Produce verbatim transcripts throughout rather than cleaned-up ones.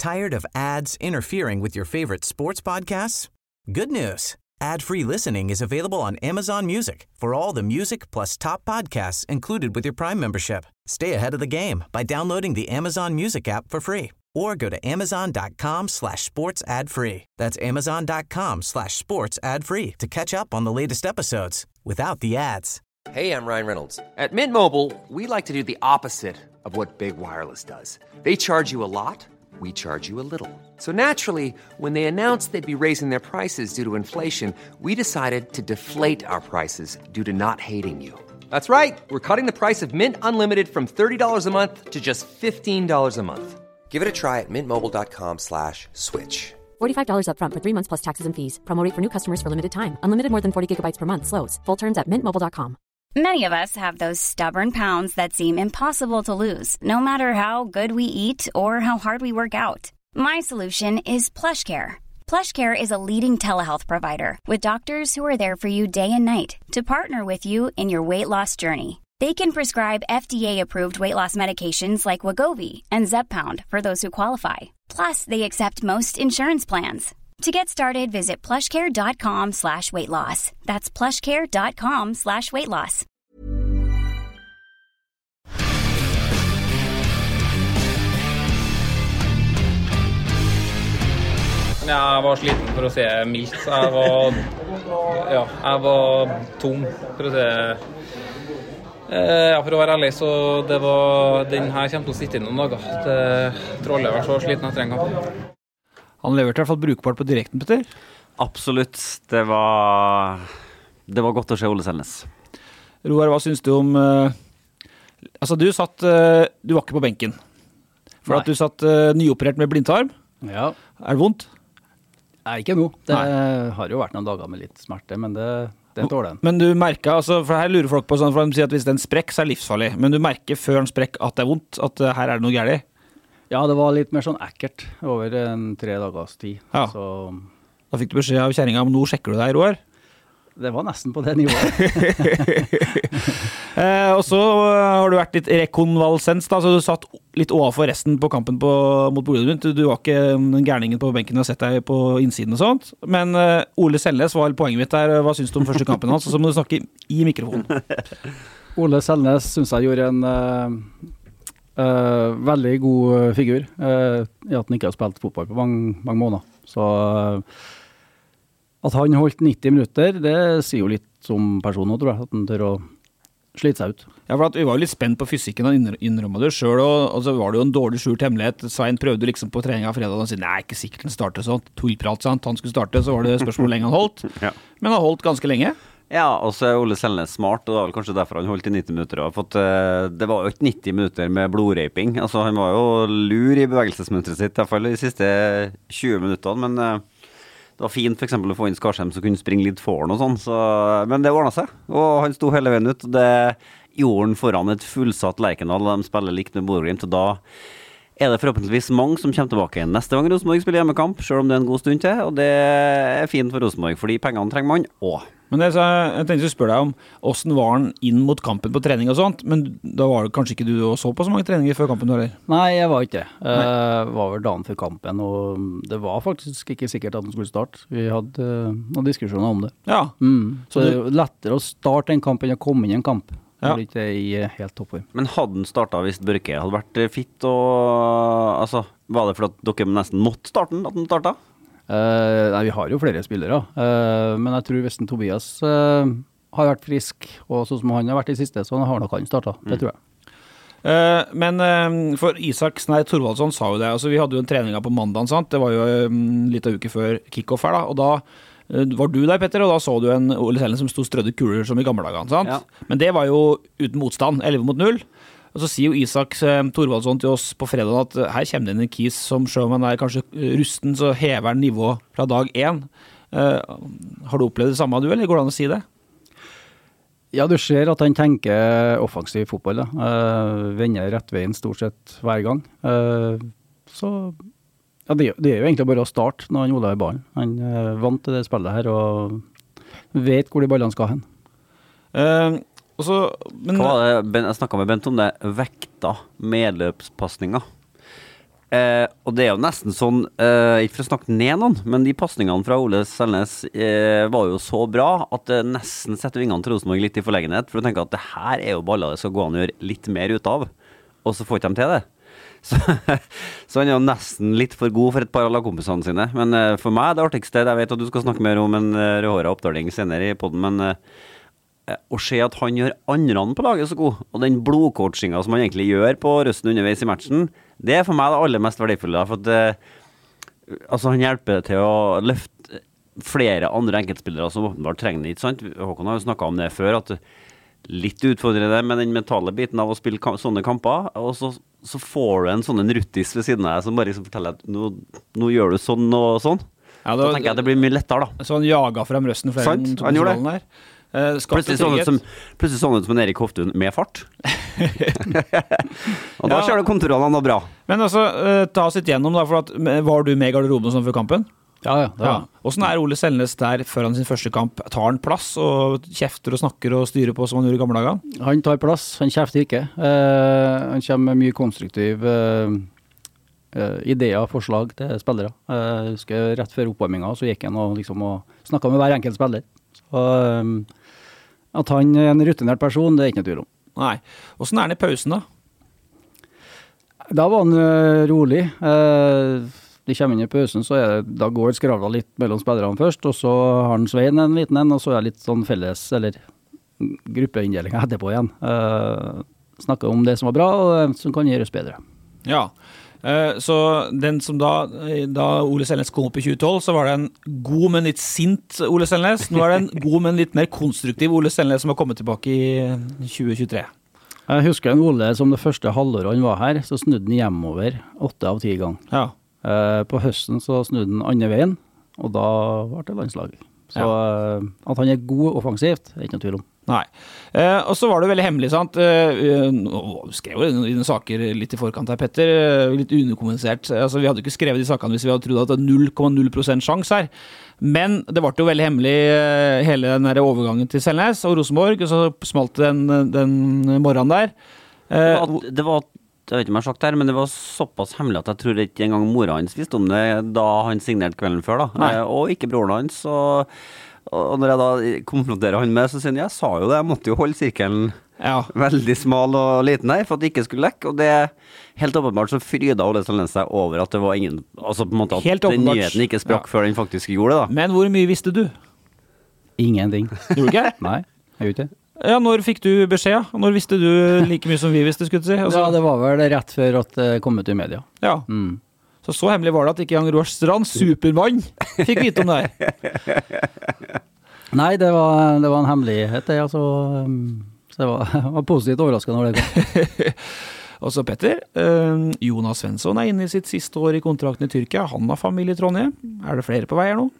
Tired of ads interfering with your favorite sports podcasts? Good news. Ad-free listening is available on Amazon Music for all the music plus top podcasts included with your Prime membership. Stay ahead of the game by downloading the Amazon Music app for free or go to amazon.com slash sports ad free. That's amazon.com slash sports ad free to catch up on the latest episodes without the ads. Hey, I'm Ryan Reynolds. At Mint Mobile, we like to do the opposite of what Big Wireless does. They charge you a lot. We charge you a little. So naturally, when they announced they'd be raising their prices due to inflation, we decided to deflate our prices due to not hating you. That's right. We're cutting the price of Mint Unlimited from thirty dollars a month to just fifteen dollars a month. Give it a try at mintmobile.com slash switch. forty-five dollars up front for three months plus taxes and fees. Promo rate for new customers for limited time. Unlimited more than forty gigabytes per month. Slows full terms at mint mobile dot com. Many of us have those stubborn pounds that seem impossible to lose, no matter how good we eat or how hard we work out. My solution is PlushCare. PlushCare is a leading telehealth provider with doctors who are there for you day and night to partner with you in your weight loss journey. They can prescribe F D A-approved weight loss medications like Wegovy and Zepbound for those who qualify. Plus, they accept most insurance plans. To get started, visit plushcare.com slash weight loss. That's plushcare.com slash weight loss. Jeg var sliten for å se mildt. Jeg var, ja, jeg var tom for å se... Ja, for å være ærlig, så det var... Den her kommer til å sitte i noen dager. Det Trolle var så sliten etter en kamp. Han leverte i hvert fall brukbart på direkten, Petter. Absolutt. Det var, det var godt å se Ole Selnes. Roar, hva synes du om... Uh, altså, du satt... Uh, du var ikke på benken. For Nei. At du satt uh, nyoperert med blindtarm. Ja. Er det vondt? Nei, ikke nå. Det Nei. Har jo vært noen dager med litt smerte, men det, det tåler den. Men du merker, altså, for her lurer folk på sånn, for de sier at hvis det er en sprekk, så er det livsfarlig. Men du merker før en sprekk at det er vondt, at uh, her er det noe gærlig. Ja, det var litt mer sånn ekkert over en tre dagers tid. Ja. Så... Da fikk du beskjed av kjæringa om nå sjekker du deg, Roar. Det var nesten på det nivået. eh, og så har du vært litt rekonvalsens, da, så du satt litt overfor resten på kampen på, mot Bodø. Du var ikke gærningen på benken og sett deg på innsiden og sånt. Men eh, Ole Selnes var poenget mitt der. Hva synes du om første kampen hans? Så må du snakke i mikrofonen. Ole Selnes synes jeg gjorde en... Uh... Uh, veldig god figur uh, i at han ikke har spilt fotball på mange, mange måneder. Så uh, at han holdt nitti minutter, det sier jo litt om personen, tror jeg, at han tør å slite seg ut. Ja, for at vi var jo litt spent på fysikken og innrømmet det selv, og, og så var det jo en dårlig skjult hemmelighet. Svein prøvde liksom på trening av fredag og sier, nei, ikke sikkert han starter sånn, tullprat, sant? Han skulle starte, så var det spørsmål hvor lenge han holdt. Ja. Men han har holdt ganske lenge. Ja, og så er Ole Selnes smart, og det var vel kanskje derfor han holdt i nitti minutter. Og fått, det var jo ikke nitti minutter med blodreiping. Altså, han var jo lur i bevegelsesmønsteret sitt, i hvert fall de siste tjue minuttene, men det var fint for eksempel å få inn Skarsheim som kunne springe litt foran og sånn, så, men det ordnet seg, og han sto hele veien ut, og det gjorde han foran et fullsatt Lerkendal, de spiller likt med Bodø-Glimt, og da er det forhåpentligvis mange som kommer tilbake igjen neste gang Rosenborg spiller hjemmekamp, selv om det er en god stund til, og det er fint for Rosenborg, fordi pengene trenger man også. Men det, så, jeg tenkte å spørre deg om hvordan var han inn mot kampen på trening og sånt, men da var det kanskje ikke du og så på så mange treninger før kampen, eller? Nei, jeg var ikke det. Jeg var vel dagen før kampen, og det var faktisk ikke sikkert at han skulle starte. Vi hadde uh, noen diskusjoner om det. Ja. Mm. Så det er jo lettere å starte en kamp enn å komme inn i en kamp. Ja. Det er ikke i helt toppform. Men hadde han startet hvis Børke hadde vært fitt, og altså, var det for at dere nesten måtte starte den, at han startet? Uh, nei, vi har jo flere spillere, uh, men jeg tror hvis en Tobias uh, har vært frisk, og sånn som han har vært i siste, så har nok han startet, det mm. tror jeg. Uh, men uh, for Isak Snei Thorvaldsson sa jo det, altså vi hadde jo en trening på mandagen, sant? Det var jo um, litt av uke før kick-off her da, og da uh, var du der, Petter, og da så du en Ole Selnes som stod strødde kuler som i gamle dager, sant? Ja. Men det var jo uten motstand, elleve mot null. Og så sier jo Isak uh, Thorvaldsson til oss på fredag at uh, her kommer det inn en kis som selv om han er kanskje rusten, så hever han nivået fra dag én. Uh, har du opplevd det samme, du, eller går det an å si det? Ja, du ser at han tenker offensiv fotball, da. Uh, vender rett veien stort sett hver gang. Uh, så ja, det, det er jo egentlig bare å starte når han Ola er i ballen. Han er uh, vant til det spillet her, og vet hvor de ballene skal hen. Uh, Også, men, Hva var det, jeg snakket med Bent om det, vekta medløpspassninger. Eh, og det er jo nesten sånn, eh, ikke for å snakke ned noen, men de passningene fra Ole Selnes eh, var jo så bra at det nesten setter vingene til Rosenborg litt i forlegenhet, for å tenke at det her er jo baller det skal gå an å gjøre litt mer ut av, og så får ikke de til det. Så, så han er jo nesten litt for god for et par av lagkompisene sine, men eh, for meg er det artigste, jeg vet at du skal snakke mer om en uh, rødhåret oppdaling senere i podden, men eh, å se at han gjør andre på laget så god, og den blodcoachinga som han egentlig gjør på røsten underveis i matchen, det er for meg det aller mest verdifulle, for at uh, altså han hjelper til å løfte flere andre enkeltspillere som åpenbart trenger det, ikke sant? Håkon har jo snakket om det før, at litt utfordrende med den mentale biten av å spille kam- sånne kamper, og så, så får du en sånn en ruttis ved siden av deg som bare liksom forteller at nå, nå gjør du sånn og sånn. Ja, da tenker jeg at det blir mye lettere da. Så han jaget frem røsten flere enn to kontrollen her. Uh, plutselig sånn ut som, plutselig sånn ut som en Erik Hoftun med fart. Og da ja. skjer det kontrollene bra. Men altså, uh, ta oss litt gjennom da, for at, var du med i garderoben sånn før kampen? Ja, ja. Det var. Ja. Hvordan er Ole Selnes der foran sin første kamp? Tar han plass og kjefter og snakker og styrer på som han gjorde i gamle dager? Han tar plass, han kjefter ikke. Uh, han kommer med mye konstruktiv uh, uh, ideer og forslag til spillere. Uh, jeg husker rett før oppvarmingen så gikk han og, liksom, og snakket med hver enkelt spiller. Så um, at han er en rutinert person, det er ikke noe tvil om. Nei. Hvordan er han i pausen da? Da var han uh, rolig. Uh, de kommer inn i pausen, så er det, da går skravla litt mellom spillerne først, og så har han Svein en liten en, og så er det litt sånn felles, eller gruppeinndeling etterpå igjen. Uh, snakker om det som var bra, og det som kan gjøres bedre. Ja. Så den som da, da Ole Selnes kom opp i tjue tolv, så var det en god, men litt sint Ole Selnes. Nå er det en god, men litt mer konstruktiv Ole Selnes som har kommet tilbake i tjue tjuetre. Jeg husker en Ole som det første halvåret han var her, så snudde han hjemover åtte av ti gang. Ja. På høsten så snudde han andre veien, og da var det landslag. Så ja. At han er god offensivt, er ikke noe tvil om. Nei. Eh, og så var det veldig hemmelig, sant? Eh, uh, skrev jo dine saker litt i forkant her, Petter, uh, litt underkommunisert. Altså, vi hadde ikke skrevet de sakene hvis vi hadde trodd at det er null komma null prosent sjans her. Men det var jo veldig hemmelig uh, hele den der overgangen til Selnes og Rosenborg, og så smalt det den, den morgenen der. Uh, det var, det var jeg vet ikke om jeg har sagt det her, men det var såpass hemmelig at jeg tror ikke engang mora hans visste om det da han signerte kvelden før da. Uh, og ikke broren hans, og Og når jeg da konfronterer han med, så sier han, jeg sa jo det, jeg måtte jo holde sirkelen ja. veldig smal og liten her, for at det ikke skulle lekke, og det helt åpenbart så fryda Ole Selnes seg over at det var ingen, altså på en måte at den nyheten ikke sprakk ja. før den faktisk gjorde det da. Men hvor mye visste du? Ingenting. Gjorde du ikke? Nei, jeg gjorde ikke. Ja, når fikk du beskjed? Når visste du like mye som vi visste, skulle du si? Altså, ja, det var vel rett før at det kom ut i media. Ja. Mm. Så så hemmelig var det at ikke Jan Roar Strand, Supermann, fikk vite om det her. Nei, det var, det var en hemmelighet, det, altså. Så det var, var positivt overraskende når det kom. Og så Petter, Jonas Svensson er inne i sitt siste år i kontrakten i Tyrkia. Han har familie i Trondheim. Er det flere på vei her nå?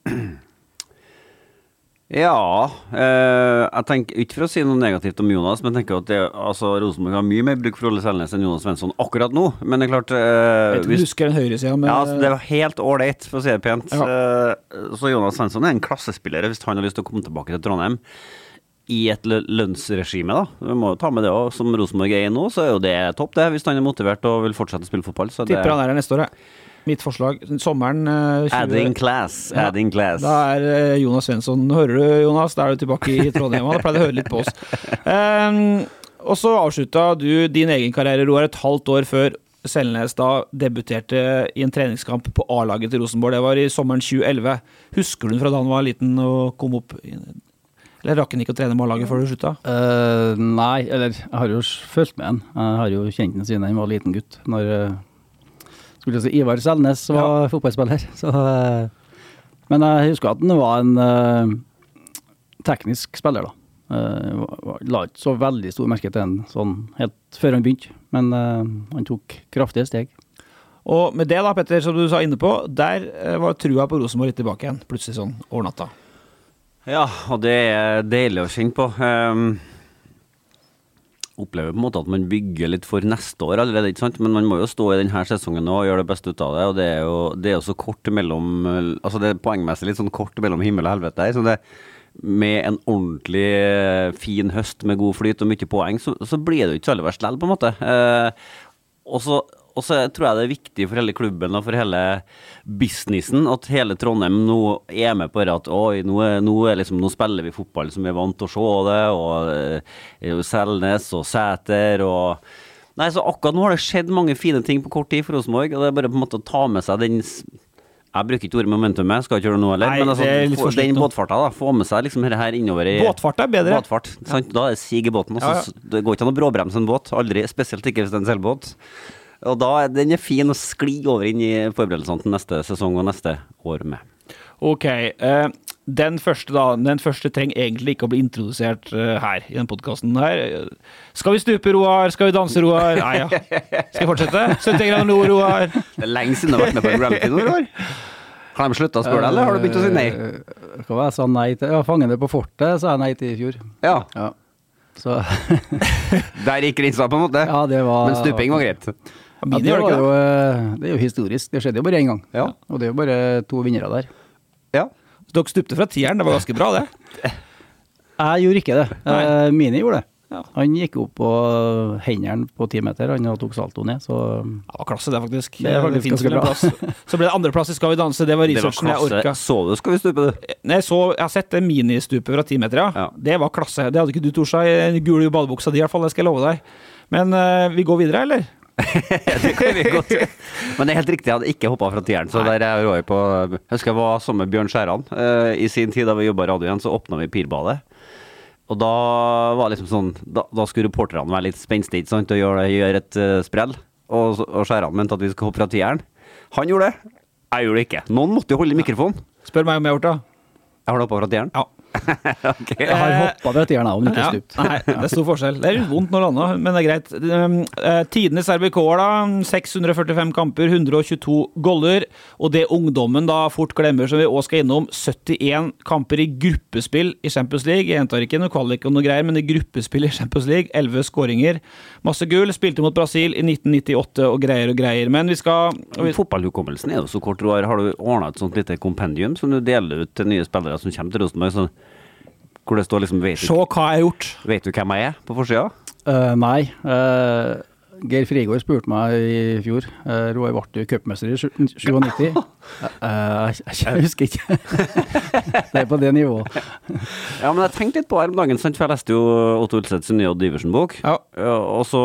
Ja, eh, jeg tenker ikke for å si noe negativt om Jonas, men jeg tenker at det, altså, Rosenborg har mye mer bruk for Ole Selnes enn Jonas Svensson akkurat nå, men det er klart eh, du husker den høyre siden med... Ja, altså, det var helt ålreit, for å si det pent ja. eh, Så Jonas Svensson er en klassespiller hvis han har lyst til å komme tilbake til Trondheim i et lønnsregime da. Vi må jo ta med det også, som Rosenborg er i nå, så er jo det topp det, hvis han er motivert og vil fortsette å spille fotball så Tipper det... han er her neste år, ja. Mitt forslag, sommeren uh, tjue... Adding class, ja, adding class. Da er uh, Jonas Svensson, hører du Jonas? Da er du tilbake i Trondheim, han har pleid å høre litt på oss. Um, og så avsluttet du din egen karriere, Roar, et halvt år før Selnes da debuterte i en treningskamp på A-laget til Rosenborg. Det var i sommeren tjue elleve. Husker du fra da han var liten og kom opp... Eller rakk han ikke å trene med A-laget før du sluttet? Uh, nei, eller jeg har jo følt med han. Jeg har jo kjent den siden han var liten gutt, når... Uh, skulle si Ivar Selnes var ja. fotballspiller. Så, uh, men jeg husker at han var en uh, teknisk spiller da. Uh, la ikke så veldig stor merke til han sånn helt før han begynte, men uh, han tok kraftige steg. Og med det da, Petter, som du sa inne på, der uh, var trua på Rosenborg litt tilbake igjen, plutselig sånn over natta. Ja, og det er deilig å kjenne på. Um, opplever på en måte at man bygger litt for neste år allerede, ikke sant? Men man må jo stå i denne sesongen nå og gjøre det beste ut av det, og det er jo, det er jo så kort mellom, altså det er poengmessig litt sånn kort mellom himmel og helvete her, så det med en ordentlig fin høst med god flyt og mye poeng, så, så blir det jo ikke så veldig verst lell på en måte. Eh, og, så, Og så tror jeg det er viktig for hele klubben og for hele businessen at hele Trondheim nå er med på det at oi, nå, er, nå, er liksom, nå spiller vi fotball som vi er vant til å se det, og eh, Selnes og Sæter og Nei, så akkurat nå har det skjedd mange fine ting på kort tid for Rosenborg, og det er bare på en måte å ta med seg den Jeg bruker ikke ordet momentum, jeg skal ikke gjøre det nå heller, Nei, men altså, det er litt få, for den slutt nå. båtfarta da, få med seg liksom her, her innover i Båtfart er bedre. Båtfart, sant? Da er det sig i båten, altså, Ja, ja. det går ikke an å bråbremse en båt, aldri, spesielt ikke hvis det er en selvbåt. Og da er den er fin å skli over inn i forberedelsene til neste sesong og neste år med. Ok, eh, den første da, den første trenger egentlig ikke å bli introdusert eh, her, i den podcasten her. Skal vi stupe, Roar? Skal vi danse, Roar? Nei, ja. Skal vi fortsette? sytti grader nord, Roar. Det er lenge siden du har vært med på en reality nå, Roar. Har de sluttet å spørre deg, eller har du begynt å si nei? Uh, hva var jeg sa nei til? Ja, fangene på fortet sa jeg nei til i fjor. Ja. Ja. Så Der gikk grensa på en måte. ja, det var... Men stuping var greit. Ja, det, var jo, eh, det er jo historisk. Det skjedde jo bare en gang. Ja. Og det er jo bare to vinnere der. Ja. Så dere stupte fra tieren, det var ganske bra det. Jeg gjorde ikke det. Eh, Mini gjorde det. Ja. Han gikk opp på hendene på ti meter, han tok salto ned, så Det var klasse det faktisk. Det er faktisk finnes ganske vel en bra. plass. Så ble det andre plass i Skal vi danse, det var Det var researchen jeg orka. klasse. Så du skal vi stupe, du? Nei, så, jeg har sett det ministupet fra ti meter, ja. Ja. Det var klasse. Det hadde ikke du, Torsa, i den gule badebuksa di i hvert fall, det skal jeg love deg. Men eh, vi går videre, eller? Det kan vi godt. Men det er helt riktig, jeg hadde ikke hoppet fra tieren. Så der er jeg på, jeg husker jeg var sammen med Bjørn Skjæran. Uh, I sin tid da vi jobbet i radio igjen, så åpnet vi Pirbadet. Og da var det liksom sånn, da, da skulle reporterne være litt spenstig, ikke sant, og gjøre, gjøre et uh, sprell. Og, og Skjæran mente at vi skulle hoppe fra tieren. Han gjorde det. Jeg gjorde det ikke. Noen måtte jo holde i mikrofonen. Spør meg om jeg har gjort det. Jeg har hoppet fra tieren. Ja. Ok. jeg har hoppet ved tieren, om ikke Ja, stupt. nei, det er stor forskjell. Det er litt vondt når det annet, men det er greit. Um, eh, Tidenes R B K-er da, seks hundre førtifem kamper, hundre og tjueto goller, og det ungdommen da fort glemmer, som vi også skal innom, syttien kamper i gruppespill i Champions League. Jeg gjentar ikke noe kvalik og noe greier, men i gruppespill i Champions League, elleve skåringer, masse gull, spilte mot Brasil i nitten nittiåtte og greier og greier, men vi skal... Vi, Fotballhukommelsen er jo så kort, Roar. Har du ordnet et sånt lite kompendium som du deler ut til nye spillere som kommer til Rosenborg, sånn hvor det står liksom, vet se du, hva jeg har gjort. vet du hvem jeg er på forsida? Uh, nei. Uh, Geir Frigård spurte meg i fjor. Uh, Roar ble jo cupmester i nittisju. Uh, jeg, jeg husker ikke. Det er på det nivået. Ja, men jeg tenkte litt på her om dagen, sant? For jeg leste jo Otto Ulseths nye Odd Iversen-bok. Ja. Og så,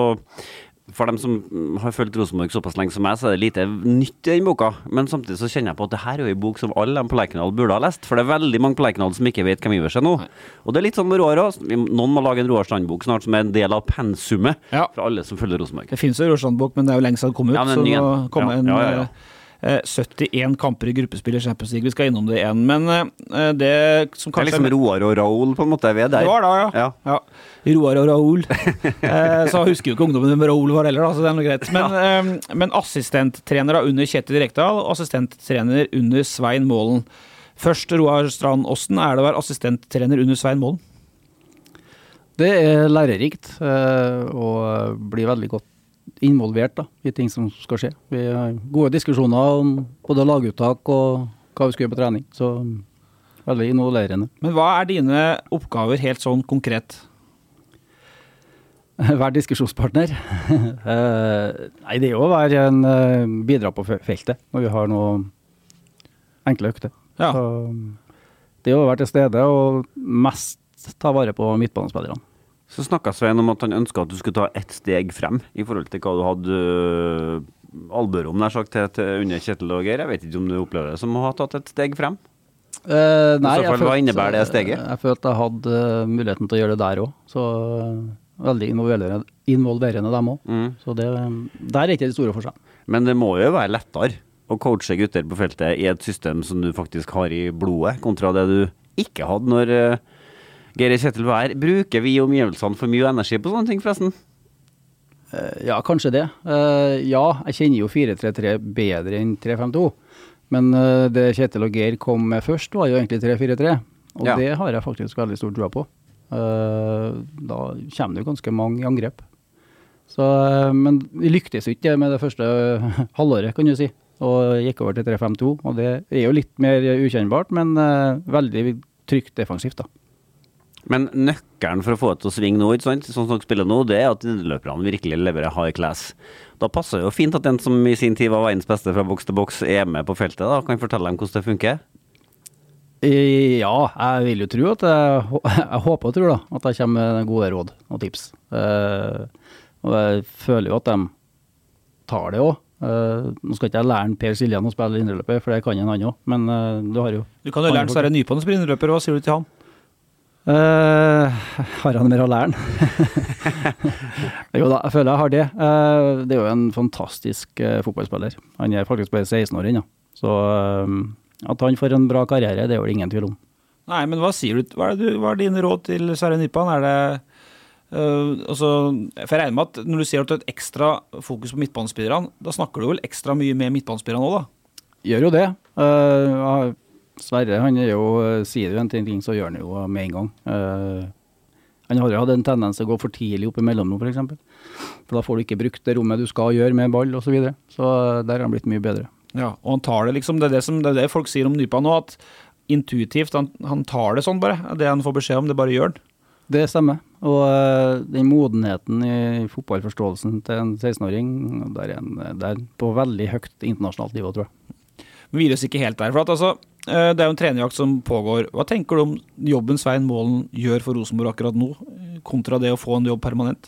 for dem som har følt Rosenborg såpass lenge som meg, så er det lite nytt i den boka. Men samtidig så kjenner jeg på at det her er jo en bok som alle de på Lerkendal burde ha lest. For det er veldig mange på Lerkendal som ikke vet hvem Ivers er nå. Og det er litt sånn med Roar også. Noen må lage en Roar Strand-bok snart som er en del av pensumet Ja. for alle som følger Rosenborg. Det finnes jo Rorstrand-bok, men det er jo lenge siden det kom ut, Ja, men så ny en. nå kommer Ja, en... ja, ja, ja. eh, syttien kamper i gruppespill i Champions League. Vi skal innom det igjen, men eh, det som Det er kanskje... liksom Roar og Raoul på en måte vi er der. Det var da, ja. Ja. ja. Roar og Raoul. eh, så husker jo ikke ungdommen hvem Raoul var heller, da, så det er noe greit. Men, eh, men assistenttrener da under Kjetil Rekdal, og assistenttrener under Svein Målen. Først Roar Strand Osten, er det å være assistenttrener under Svein Målen? Det er lærerikt, uh, og blir veldig godt involvert da, i ting som skal skje. Vi har gode diskusjoner om både laguttak og hva vi skal gjøre på trening, så veldig involverende. Men hva er dine oppgaver helt sånn konkret? Hver diskusjonspartner. uh, nei, det er jo å være en uh, bidra på feltet når vi har noe enkle økter. Ja. Så, det er å være til stede og mest ta vare på midtbanespillerne. Så snakket Svein om at han ønsket at du skulle ta ett steg frem i forhold til hva du hadde uh, alburom nær sagt til, til under Kjetil og Geir. Jeg vet ikke om du opplever det som å ha tatt et steg frem? Uh, nei, I så fall, jeg hva innebærer det steget? Jeg følte jeg hadde uh, muligheten til å gjøre det der også, så uh, veldig involverende, involverende dem også. Mm. Så det, der er ikke det store for seg. Men det må jo være lettere å coache gutter på feltet i et system som du faktisk har i blodet, kontra det du ikke hadde når uh, Geir Kjetil var her. Bruker vi omgivelsene for mye energi på sånne ting forresten? Uh, ja, kanskje det. Uh, ja, jeg kjenner jo fire tre tre bedre enn tre fem to. Men uh, det Kjetil og Geir kom med først var jo egentlig tre fire tre. Og Ja. det har jeg faktisk veldig stor tro på. Uh, da kommer det jo ganske mange i angrep. Så, uh, men vi lyktes ikke med det første halvåret, kan du si. Og gikk over til tre fem to. Og det er jo litt mer ukjennbart, men uh, veldig trygt defensivt da. Men nøkkelen for å få det til å svinge nå, ikke sant? Sånn som dere spiller nå, det er at løperne virkelig leverer high class. Da passer det jo fint at den som i sin tid var verdens beste fra boks til boks er med på feltet, da. Kan jeg fortelle dem hvordan det funker? Ja, jeg vil jo tro at jeg, jeg håper og tror da, at jeg kommer med gode råd og tips. Uh, og jeg føler jo at de tar det også. Uh, nå skal ikke jeg lære Per Siljan å spille indreløper, for det kan en han også, men uh, du har jo... Du kan jo lære Sverre Nypan å spille indreløper, hva sier du til han? Uh, har han mer å lære? Jo da, jeg føler jeg har det. Uh, det er jo en fantastisk uh, fotballspiller. Han er faktisk bare seksten år ennå, så uh, at han får en bra karriere, det er jo ingen tvil om. Nei, men hva sier du? Hva er, du, hva er din råd til Sverre Nypan? Er det... Uh, altså, for jeg regner med at når du sier at du har et ekstra fokus på midtbanespillerne, da snakker du vel ekstra mye med midtbanespillerne også da? Gjør jo det. Uh, Sverre, han er jo, sier jo en ting, så gjør han jo med en gang. Uh, han har jo hatt en tendens til å gå for tidlig opp i mellomrom, for eksempel. For da får du ikke brukt det rommet du skal gjøre med ball og så videre. Så der har han blitt mye bedre. Ja, og han tar det liksom, det er det, som, det, er det folk sier om Nypan nå, at intuitivt, han, han tar det sånn bare. Det han får beskjed om, det bare gjør han. Det stemmer, og uh, den modenheten i fotballforståelsen til en seksten-åring, der er, en, der er på veldig høyt internasjonalt nivå, tror jeg. Men vi er oss ikke helt der, for at, altså, uh, det er jo en trenerjakt som pågår. Hva tenker du om jobben Svein Målen gjør for Rosenborg akkurat nå, kontra det å få en jobb permanent?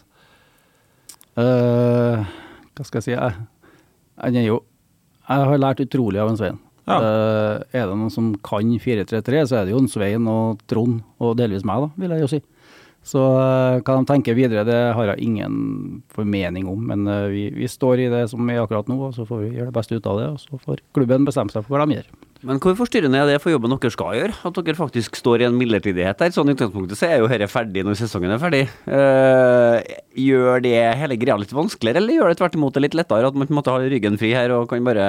Uh, hva skal jeg si? Jeg, jeg, er jo, jeg har lært utrolig av en Svein. Ja. Uh, er det noen som kan fire tre tre, så er det jo en Svein og Trond, og delvis meg da, vil jeg jo si. Så uh, hva de tenker videre, det har jeg ingen formening om, men uh, vi, vi står i det som er akkurat nå, og så får vi gjøre det beste ut av det, og så får klubben bestemme seg for hva de gjør. Men hvor forstyrrende er det for jobben dere skal gjøre? At dere faktisk står i en midlertidighet der? Sånn i utgangspunktet så er jo dette ferdig når sesongen er ferdig. Uh, gjør det hele greia litt vanskeligere, eller gjør det tvert imot det litt lettere at man måtte ha ryggen fri her og kan bare...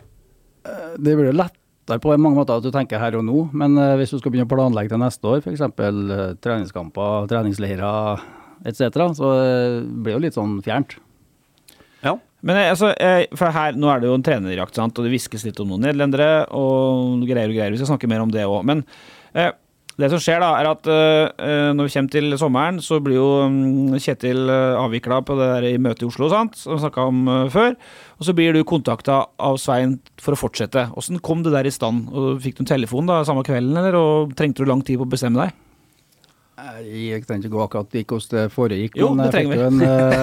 Det blir jo lett der på mange måter at du tenker her og nå, men uh, hvis du skal begynne å planlegge til neste år, for eksempel uh, treningskamper, treningsleirer, et cetera, så uh, blir det jo litt sånn fjernt. Ja. Men altså, eh, for her, nå er det jo en trenerjakt, sant, og det viskes litt om noen nederlendere, og greier og greier, vi skal snakke mer om det også, men eh, det som skjer da, er at uh, når vi kommer til sommeren, så blir jo um, Kjetil uh, avviklet på det der i møte i Oslo, sant, som vi snakket om uh, før, og så blir du kontaktet av Svein for å fortsette. Hvordan kom det der i stand? Og fikk du en telefon da, samme kvelden, eller? Og trengte du lang tid på å bestemme deg? Jeg tenkte ikke gå akkurat ikke hvordan det foregikk, jo, men det jeg fikk, en,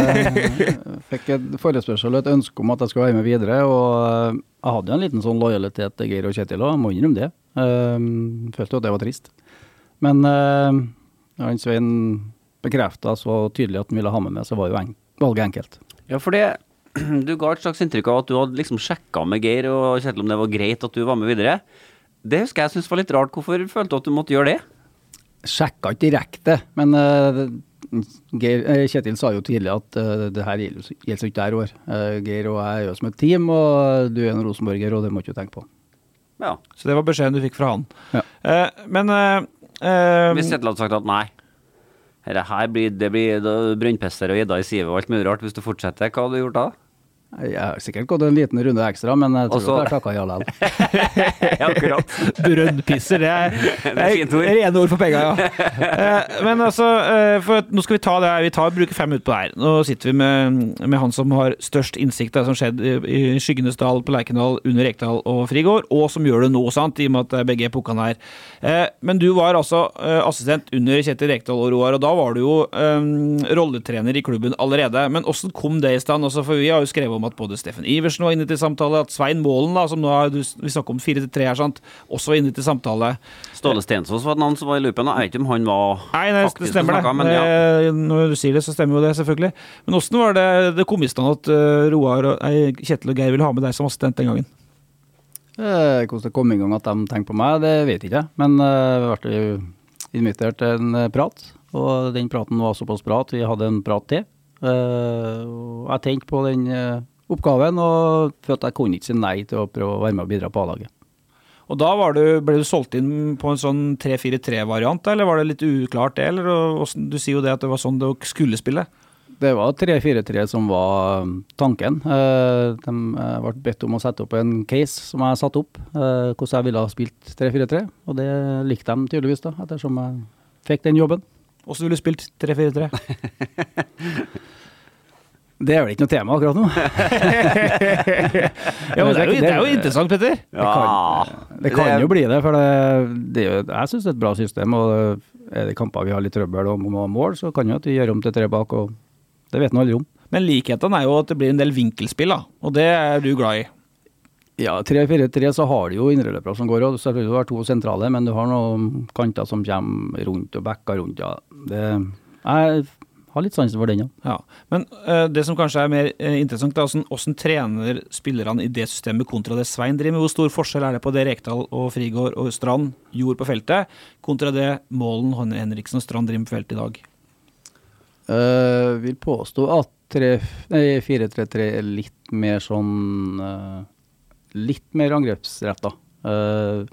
uh, fikk et forespørsel og et ønske om at jeg skulle være med videre, og uh, jeg hadde en liten sånn lojalitet til Geir og Kjetil, og jeg må innrømme det. Uh, følte jo at det var trist. Men uh, han Svein bekreftet så tydelig at han ville ha med meg, så var jo en, valget enkelt. Ja, for det, du ga et slags inntrykk av at du hadde liksom sjekket med Geir og Kjetil om det var greit at du var med videre. Det husker jeg synes var litt rart. Hvorfor følte du at du måtte gjøre det? Sjekket ikke direkte, men uh, Geir, uh, Kjetil sa jo tidlig at uh, det her gjelder, gjelder ikke der år. Uh, Geir og jeg er jo som et team, og du er en Rosenborger, og det må ikke du tenke på. Ja. Så det var beskjeden du fikk fra han. Ja. Uh, men... Uh, Um, hvis Kjetil hadde sagt at nei, her blir, det blir brønnpester og gjedda i sivet og alt mulig rart hvis du fortsetter, hva hadde du gjort da? Jeg har sikkert gått en liten runde ekstra, men jeg tror Også, at jeg takket ja lell. Ja, akkurat. Brønnpisser, det er, det er fint ord. Rene ord for penger, ja. eh, men altså, eh, for nå skal vi ta det her, vi tar, bruker fem minutter på det her. Nå sitter vi med, med han som har størst innsikt det som skjedde i, i Skyggenes dal på Lerkendal under Rekdal og Frigård, og som gjør det nå, sant, i og med at begge er pokane her. Eh, men du var altså eh, assistent under Kjetil Rekdal og Roar, og da var du jo eh, rolletrener i klubben allerede. Men hvordan kom det i stand? Altså, for vi har jo skrevet om at både Steffen Iversen var inne til samtale, at Svein Målen, da, som nå har, vi snakker om fire til tre her, sant, også var inne til samtale. Ståle Stensås var et navn som var i loopen, jeg vet ikke om han var nei, nei, faktisk det stemmer snakket, det. Men ja. Når du sier det, så stemmer jo det, selvfølgelig. Men hvordan var det, det kom i stand at uh, Roar, nei, Kjetil og Geir ville ha med deg som assistent den gangen? Eh, hvordan det kom i gang at de tenkte på meg, det vet jeg ikke. Men uh, vi ble invitert til en prat, og den praten var såpass bra at vi hadde en prat til. Uh, og jeg tenkte på den uh, oppgaven, og følte at jeg kunne ikke si nei til å prøve å være med og bidra på A-laget. Og da var du, ble du solgt inn på en sånn tre fire tre-variant, eller var det litt uklart det, eller og, du sier jo det at det var sånn det skulle spille? Det var tre fire tre som var tanken. Uh, de uh, ble bedt om å sette opp en case som jeg satte opp, uh, hvordan jeg ville ha spilt tre fire tre, og det likte de tydeligvis da, ettersom jeg fikk den jobben. Hvordan vil du spilt tre fire tre? Det er vel ikke noe tema akkurat nå. Ja, men det er jo, det er jo interessant, Petter. Det kan, det kan jo bli det, for det, det, jeg synes det er et bra system, og er det kamper vi har litt trøbbel om å mål, så kan jo at vi gjør om til tre bak, og det vet noe aldri om. Men likheten er jo at det blir en del vinkelspill, da, og det er du glad i. Ja, tre fire tre så har du jo indreløpere som går, og selvfølgelig har to sentrale, men du har noen kanter som kommer rundt og backer rundt, ja. Det, jeg har litt sansen for den, ja. Ja. Men uh, det som kanskje er mer uh, interessant, er hvordan, hvordan trener spillerne i det systemet kontra det Svein driver med. Hvor stor forskjell er det på det Rekdal og Frigård og Strand gjorde på feltet, kontra det Målen, Hanne Henriksen og Strand driver på feltet i dag? Uh, vil påstå at fire tre tre er litt mer sånn uh, litt mer angrepsrettet. Uh,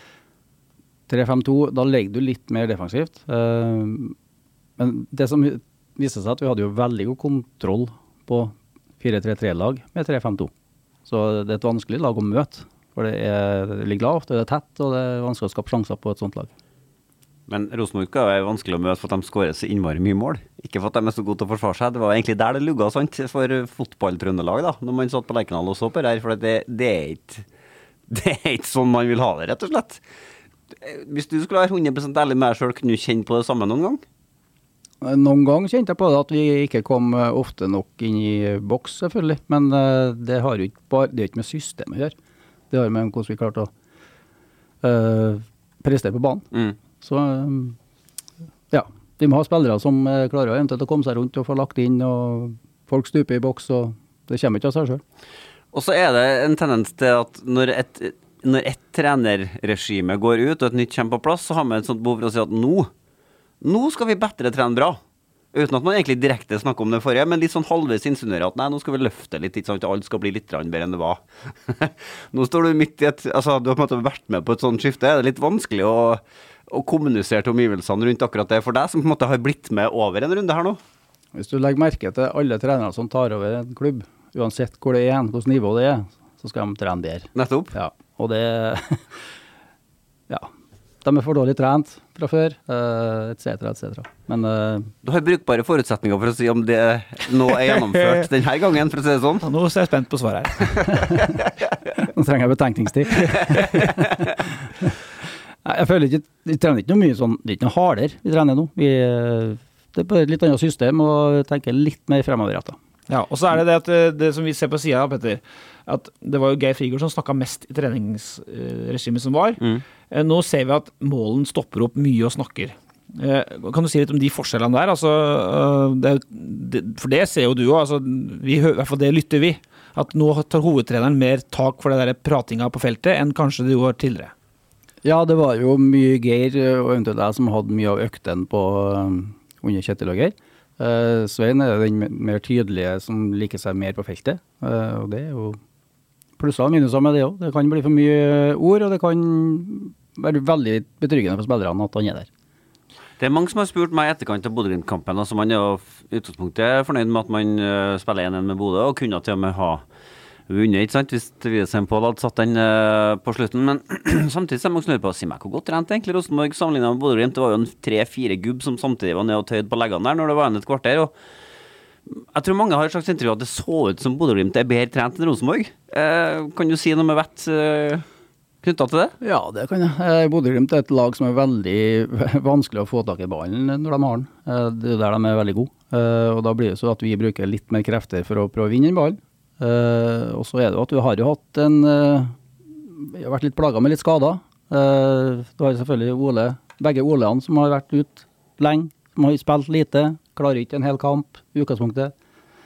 tre fem to, da legger du litt mer defensivt. Uh, men det som viste seg at vi hadde jo veldig god kontroll på fire tre tre-lag med tre fem to. Så det er et vanskelig lag å møte, for det, er, det ligger lavt, det er tett, og det er vanskelig å skape sjanser på et sånt lag. Men Rosenborg er vanskelig å møte for at de skårer så innmari mye mål. Ikke for at de er så gode til å forsvare seg. Det var egentlig der det lugget sant, for fotballtrøndelag da, når man satt på Lerkendal og så på det her, for det, det, er ikke, det er ikke sånn man vil ha det, rett og slett. Hvis du skulle være hundre prosent ærlig med deg selv, kunne du kjenne på det samme noen gang? Noen gang kjente jeg på det at vi ikke kom ofte nok inn i boks, selvfølgelig. Men det har jo ikke, bare, det er ikke med systemet å gjøre. Det har med hvordan vi klarte å uh, prestere på banen. Mm. Så ja, vi må ha spillere som klarer eventuelt å komme seg rundt og få lagt inn, og folk stuper i boks, og det kommer ikke av seg selv. Og så er det en tendens til at når et, når et trenerregime går ut og et nytt kommer på plass, så har man et sånt behov for å si at nå, nå skal vi bedre trene bra. Uten at man egentlig direkte snakker om det forrige, men litt sånn halvveis insinuerer at nei, nå skal vi løfte litt, ikke sant, alt skal bli litt bedre enn det var. Nå står du midt i et, altså du har på en måte vært med på et sånt skifte, det er litt vanskelig å og kommunisere til omgivelsene rundt akkurat det for deg, som på en måte har blitt med over en runde her nå? Hvis du legger merke til alle trenere som tar over en klubb, uansett hvor det er, hvilket nivå det er, så skal de trene bedre. Nettopp. Ja, og det, ja, de er for dårlig trent fra før, uh, et cetera, et cetera. Men uh, du har brukbare forutsetninger for å si om det nå er gjennomført denne gangen, for å si det sånn. Ja, nå er jeg spent på svaret her. Nå trenger jeg betenkningstid. Jeg føler ikke, vi trener ikke noe mye sånn, det er ikke noe hardere vi trener nå. Vi, det er bare et litt annet system og tenker litt mer fremoverrettet. Ja, og så er det det at det som vi ser på siden av, Petter, at det var jo Geir Frigård som snakket mest i treningsregimet som var. Mm. Nå ser vi at Målen stopper opp mye og snakker. Kan du si litt om de forskjellene der? Altså, det, det, for det ser jo du jo, altså, vi, i hvert fall det lytter vi, at nå tar hovedtreneren mer tak for det der pratinga på feltet enn kanskje det var tidligere. Ja, det var jo mye Geir og eventuelt jeg som hadde mye av økten på um, under Kjetil og Geir. Uh, Svein er den mer tydelige som liker seg mer på feltet, uh, og det er jo plusser og minuser med det også. Det kan bli for mye ord, og det kan være veldig betryggende for spillerne at han er der. Det er mange som har spurt meg i etterkant av Bodø-Glimt-kampen, altså man er jo i utgangspunktet fornøyd med at man uh, spiller en en med Bodø, og kunne til og med ha vunnet, ikke sant, hvis Tviesheim Pål hadde satt den uh, på slutten, men samtidig så er man snøyd på å si meg hvor godt trent egentlig Rosenborg sammenlignet med Bodø-Glimt. Det var jo en tre-fire gubb som samtidig var ned og tøyd på leggene der når det var en et kvarter, og jeg tror mange har et slags inntrykk at det så ut som Bodø-Glimt er bedre trent enn Rosenborg. Uh, kan du si noe med vett uh, knyttet til det? Ja, det kan jeg. Uh, Bodø-Glimt er et lag som er veldig vanskelig å få tak i ballen når de har den. Uh, det er der de er veldig gode, uh, og da blir det så at vi bruker litt mer krefter for å prøve å vinne den ballen. Uh, og så er det at vi har jo hatt en uh, vi har vært litt plaget med litt skader. Uh, det har selvfølgelig Ole, begge Oleene som har vært ut lenge, som har spilt lite, klarer ikke en hel kamp i utgangspunktet.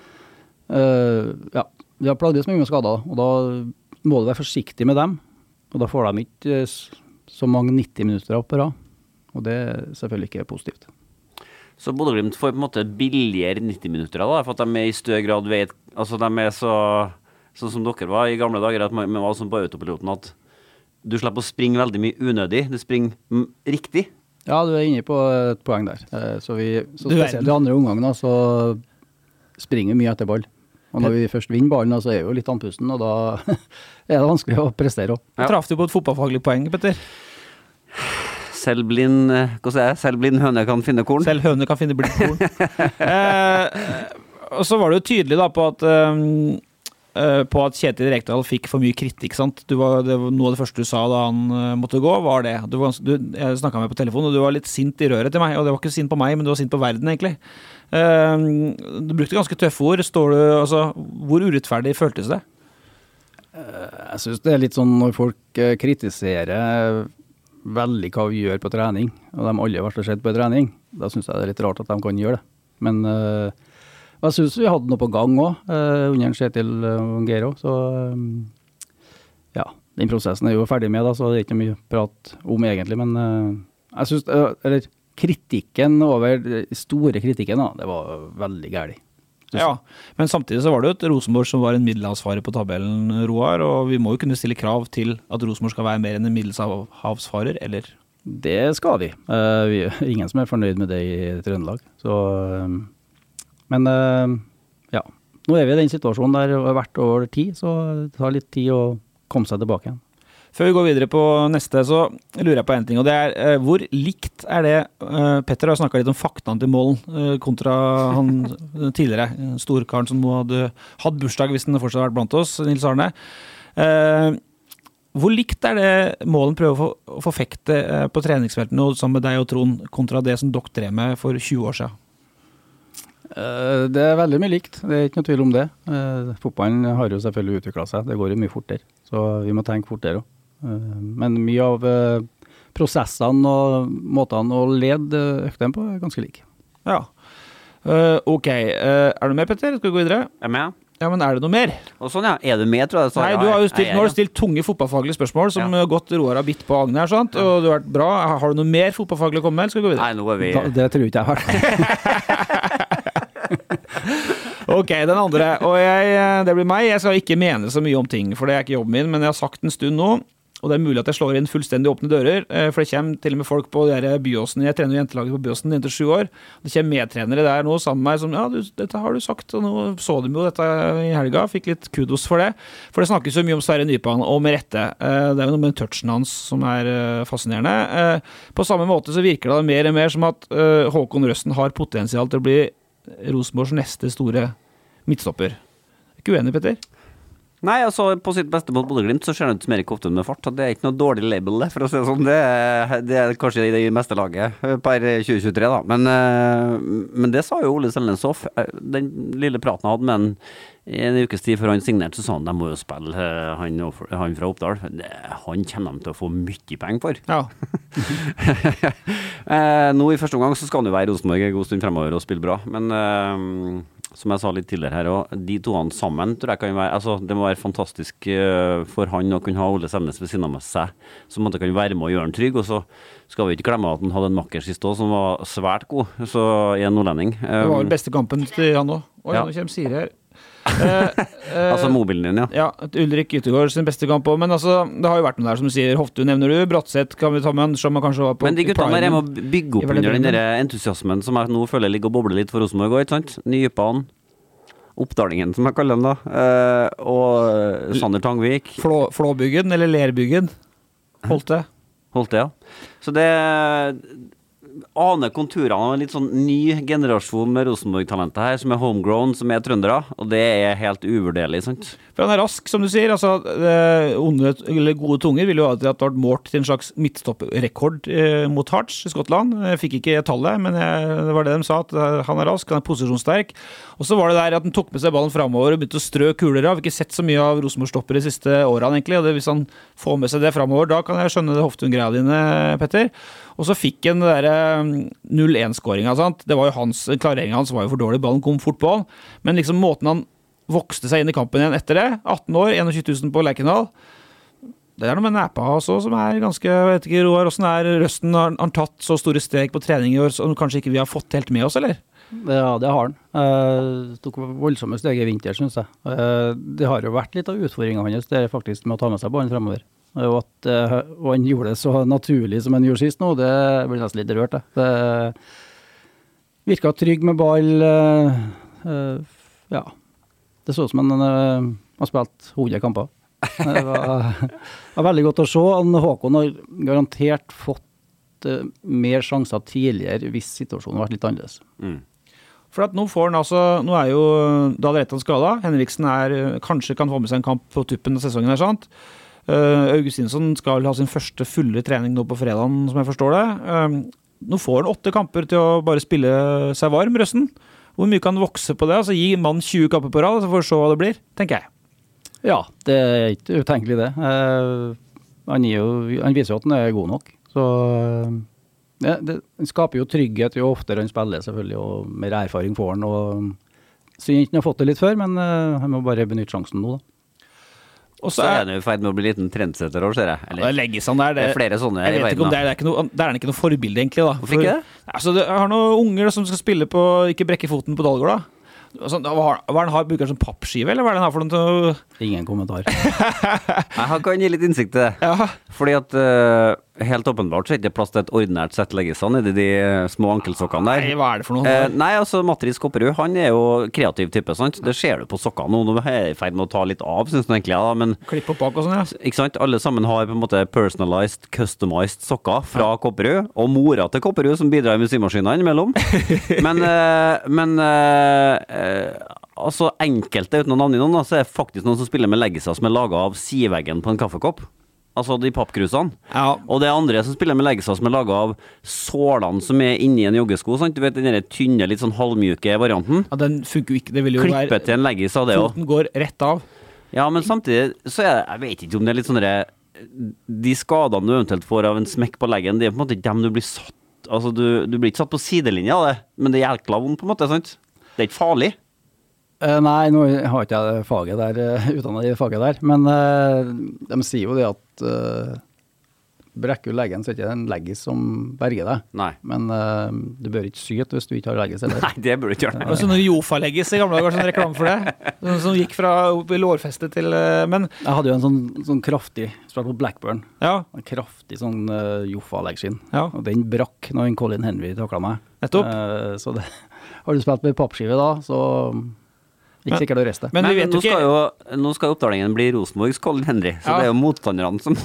Uh, ja, vi har plaget oss mye med skader, og da må du være forsiktig med dem, og da får de ikke så mange nitti minutter opp på rad, og det er selvfølgelig ikke positivt. Så Bodø-Glimt får på en måte billigere nitti minutter da, for at de er i større grad vet, altså de er så, sånn som dere var i gamle dager, at man, man var sånn på autopiloten at du slipper å springe veldig mye unødig, du springer m- riktig. Ja, du er inne på et poeng der. Så, vi, så spesielt i andre omgang da, så springer vi mye etter ball. Og når vi først vinner ballen, så er vi jo litt andpusten, og da er det vanskelig å prestere også. Ja. Traff du på et fotballfaglig poeng, Petter? selv blind, hva sier jeg? Selv blind høne kan finne korn. Selv høne kan finne blind korn. eh, og så var det jo tydelig da på at um, uh, på at Kjetil Rekdal fikk for mye kritikk, sant? Du var, det var noe av det første du sa da han uh, måtte gå, var det. Du var, du, jeg snakket med på telefon, og du var litt sint i røret til meg, og det var ikke sint på meg, men du var sint på verden egentlig. Uh, du brukte ganske tøffe ord. Står du, altså, hvor urettferdig føltes det? Jeg synes det er litt sånn når folk kritiserer veldig hva vi gjør på trening, og de alle har vært og sett på trening, da synes jeg det er litt rart at de kan gjøre det. Men uh, jeg synes vi hadde noe på gang også, uh, under Kjetil og Geiro, så um, ja, den prosessen er jo ferdig med da, så det er ikke mye prat om egentlig, men uh, jeg synes, uh, eller kritikken over, store kritikken da, det var veldig gærlig. Ja, men samtidig så var det jo et Rosenborg som var en middelhavsfarer på tabellen, Roar, og vi må jo kunne stille krav til at Rosenborg skal være mer enn en middelhavsfarer, eller? Det skal vi. Uh, vi er ingen som er fornøyd med det i Trøndelag. Så, uh, men uh, ja, nå er vi i den situasjonen der det har vært over tid, så det tar litt tid å komme seg tilbake igjen. Før vi går videre på neste, så lurer jeg på en ting, og det er, uh, hvor likt er det, uh, Petter har snakket litt om faktaen til målen, uh, kontra han tidligere, storkaren som hadde hatt bursdag hvis den fortsatt har vært blant oss, Nils Arne. Uh, hvor likt er det målen prøver å, å forfekte uh, på treningsfelten, og sammen med deg og Trond, kontra det som dere drev med for tjue år siden? Uh, det er veldig mye likt, det er ikke noe tvil om det. Uh, fotballen har jo selvfølgelig utviklet seg, det går jo mye fortere, så vi må tenke fortere også. Men mye av prosessene og måtene å lede øktene på er ganske like. Ja, uh, ok. Uh, er du med, Petter? Skal vi gå videre? Jeg er med. Ja, men er det noe mer? Og sånn, ja. Er du med, tror jeg? Så, Nei, ja, du har jo stilt, jeg, jeg, nå har du stilt tunge fotballfaglige spørsmål som ja. Godt Roar har bitt på Agne her, sant? Og du har vært bra. Har du noe mer fotballfaglig å komme med, eller skal vi gå videre? Nei, nå er vi... Da, det tror ikke jeg har. Ok, den andre. Og jeg, det blir meg. Jeg skal ikke mene så mye om ting, for det er ikke jobben min, men jeg har sagt en stund nå, og det er mulig at jeg slår inn fullstendig åpne dører, for det kommer til og med folk på de Byåsen, jeg trener jo jentelaget på Byåsen inntil sju år, det kommer medtrenere der nå sammen med meg som, ja, du, dette har du sagt, og nå så de jo dette i helga, fikk litt kudos for det, for det snakkes jo mye om Sverre Nypan, og med rette, det er jo noe med touchen hans som er fascinerende. På samme måte så virker det mer og mer som at Håkon Røsten har potensial til å bli Rosenborgs neste store midtstopper. Er ikke uenig, Petter? Nei, altså på sitt beste mot Bodø-Glimt så ser han ut som Erik Hoftun med fart, og det er ikke noe dårlig label det, for å si det sånn. Det er, det er kanskje i det meste laget per tjue tjuetre da, men, men det sa jo Ole Selnes Hoff. Den lille praten han hadde med han i en ukes tid før han signerte, så sa han de må jo spille han, han fra Oppdal. Det, han kommer de til å få mye penger for. Ja. Nå i første omgang så skal han jo være i Rosenborg en god stund fremover og spille bra, men som jeg sa litt tidligere her, og de to han sammen, tror jeg kan være, altså det må være fantastisk uh, for han å kunne ha Ole Selnes ved siden av seg, som måtte kan være med og gjøre han trygg, og så skal vi ikke glemme at han hadde en makker sist også, som var svært god, så i en nordlending. Um, det var den beste kampen til han også. Oi, ja. Nå kommer Siri her. Uh, uh, altså mobilen din, ja. Ja, Ulrik Yttergård sin beste kamp også, men altså, det har jo vært noe der som du sier, Hoftun nevner du, Bratseth kan vi ta med han, som man kanskje var på. Men de guttene der er med å bygge opp under den der entusiasmen som jeg nå føler ligger og bobler litt for Rosenborg, ikke sant? Nypan, Oppdalingen, som jeg kaller den da, uh, og Sander Tangvik. Flå, Flåbyggen, eller Lerbyggen? Holte? Holte, ja. Så det aner konturene av en litt sånn ny generasjon med Rosenborg-talentet her, som er homegrown, som er trøndere, og det er helt uvurderlig, sant? For han er rask, som du sier, altså eh, onde, eller gode tunger ville jo alltid ha vært målt til en slags midtstopprekord eh, mot Hearts i Skottland. Jeg fikk ikke tallet, men jeg, det var det de sa, at han er rask, han er posisjonssterk. Og så var det der at han tok med seg ballen fremover og begynte å strø kuler av. Vi har ikke sett så mye av Rosenborg-stopper de siste årene, egentlig, og det, hvis han får med seg det fremover, da kan jeg skjønne det Hoftun-greia dine, Petter. Og så fikk han det der null én-skåringen, sant? Det var jo hans, klareringen hans var jo for dårlig, ballen kom fort på han, men liksom måten han vokste seg inn i kampen igjen etter det, atten år, tjueen tusen på Lerkendal, det er noe med Næpa også, som er ganske, jeg vet ikke, Roar, hvordan er Røsten, har han tatt så store steg på trening i år, som kanskje ikke vi har fått helt med oss, eller? Ja, det har han. Uh, det tok voldsomme steg i vinter, synes jeg. Uh, det har jo vært litt av utfordringen hans, det er faktisk med å ta med seg ballen fremover. Og at uh, og han gjorde det så naturlig som han gjorde sist nå, det blir nesten litt rørt. Det, det virket trygg med ball. Uh, uh, ja, det så ut som han uh, har spilt hundre kamper. Det var, var veldig godt å se. Han, Håkon har garantert fått hatt uh, mer sjanser tidligere hvis situasjonen har vært litt annerledes. Mm. For at nå får han altså, nå er jo Dahl Reitan skadet, Henriksen er, kanskje kan få med seg en kamp på tuppen av sesongen, er sant? Uh, Augustinsson skal ha sin første fulle trening nå på fredagen, som jeg forstår det. Uh, nå får han åtte kamper til å bare spille seg varm, Røsten. Hvor mye kan vokse på det? Altså gi mann tjue kamper på rad, så får vi se hva det blir, tenker jeg. Ja, det er ikke utenkelig det. Uh, han, er jo, han viser jo at han er god nok. Så uh, det, det skaper jo trygghet jo oftere han spiller, selvfølgelig, og mer erfaring får han. Og synes ikke han har fått det litt før, men uh, han må bare benytte sjansen nå da. Og så er han jo i ferd med å bli liten trendsetter år, ser jeg. Eller, det legges han der. Det, det er flere sånne jeg i vet verden. Ikke om det, er, det, er ikke noe, det er ikke noe forbilde, egentlig. Da. Hvorfor ikke det? For, altså, det har noen unger som skal spille på, ikke brekke foten på Dalgård, da. Altså, hva er det han har? Bruker han som pappskive, eller hva er det han har for noe? Ingen kommentar. Jeg kan gi litt innsikt til det. Ja. Fordi at uh, helt åpenbart så er det ikke plass til et ordinært sett leggesan i de, de små ankelsokkene der. Nei, hva er det for noe? Uh, nei, altså Matris Kopperud, han er jo kreativ type, sant? Det ser du på sokkene nå. Nå er jeg i ferd med å ta litt av, synes jeg egentlig, ja, men klipp opp bak og sånn, ja. Ikke sant? Alle sammen har på en måte personalized, customized sokker fra ja. Kopperud, og mora til Kopperud som bidrar med symaskinene imellom. men, uh, men uh, uh, altså enkelte uten å navne noen da, så er det faktisk noen som spiller med leggiser som er laget av sideveggen på en kaffekopp. Altså de pappkrusene. Ja. Og det er andre som spiller med leggiser som er laget av sålene som er inni en joggesko, sant? Du vet den der tynne, litt sånn halvmjuke varianten? Ja, den funker jo ikke. Det vil jo Klippet være... til en leggis av det også. Foten går rett av. Ja, men samtidig så er det, jeg vet ikke om det er litt sånn der, de skadene du eventuelt får av en smekk på leggen, det er på en måte dem du blir satt, altså du, du blir ikke satt på sidelinja av det, men det er jækla vondt på en måte, sant? Det er ikke farlig. Uh, nei, nå har ikke jeg faget der, uh, utdannet i faget der, men uh, de sier jo det at uh, brekker du leggen, så er det ikke en leggis som berger deg. Nei. Men uh, du bør ikke syte hvis du ikke har leggis. Eller? Nei, det bør du ikke gjøre. Det var sånn Jofa-leggis i gamle dager, sånn reklame for det. Sånn som gikk fra lårfestet til, uh, men... Jeg hadde jo en sånn, sånn kraftig, spilte på Blackburn, ja. En kraftig sånn uh, Jofa-leggskinn. Ja. Og den brakk når Colin Henry taklet meg. Nettopp. Uh, så det, har du spilt med pappskive da, så... Ikke men, sikkert å reste. Men, men men nå, ikke... skal jo, nå skal oppdalingen bli Rosenborgs Colin Henry, så ja. Det er jo motstanderne som,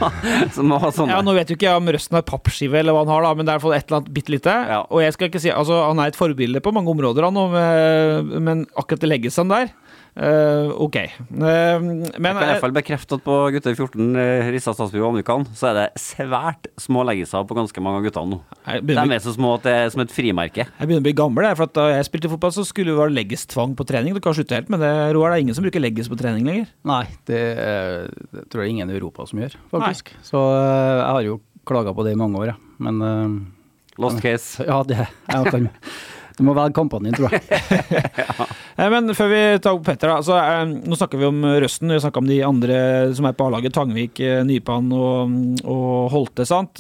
som må ha sånne. Ja, nå vet jo ikke jeg om Røsten har pappskive eller hva han har da, men det er i hvert fall et eller annet bitte lite. Ja. Og jeg skal ikke si, altså han er et forbilde på mange områder han, med, men akkurat det legges han der. Uh, ok. Uh, men, jeg kan i hvert fall bekrefte at på gutter fjorten, uh, Rissa Stadsby og Amerikan, så er det svært små leggiser på ganske mange av guttene nå. De er så små at det er som et frimerke. Jeg begynner å bli gammel, for at da jeg spilte fotball så skulle det være leggestvang på trening. Du kan slutte helt med det, Roar. Det er ingen som bruker legges på trening lenger. Nei, det, det tror jeg ingen i Europa som gjør, faktisk. Nei. Så uh, jeg har jo klaget på det i mange år, ja. Men uh, lost case. Ja, det jeg kan du må velge kampene din, tror jeg. ja. Men før vi tar opp Petter da, så er, nå snakker vi om Røsten, vi snakker om de andre som er på A-laget, Tangvik, Nypan og, og Holte, sant?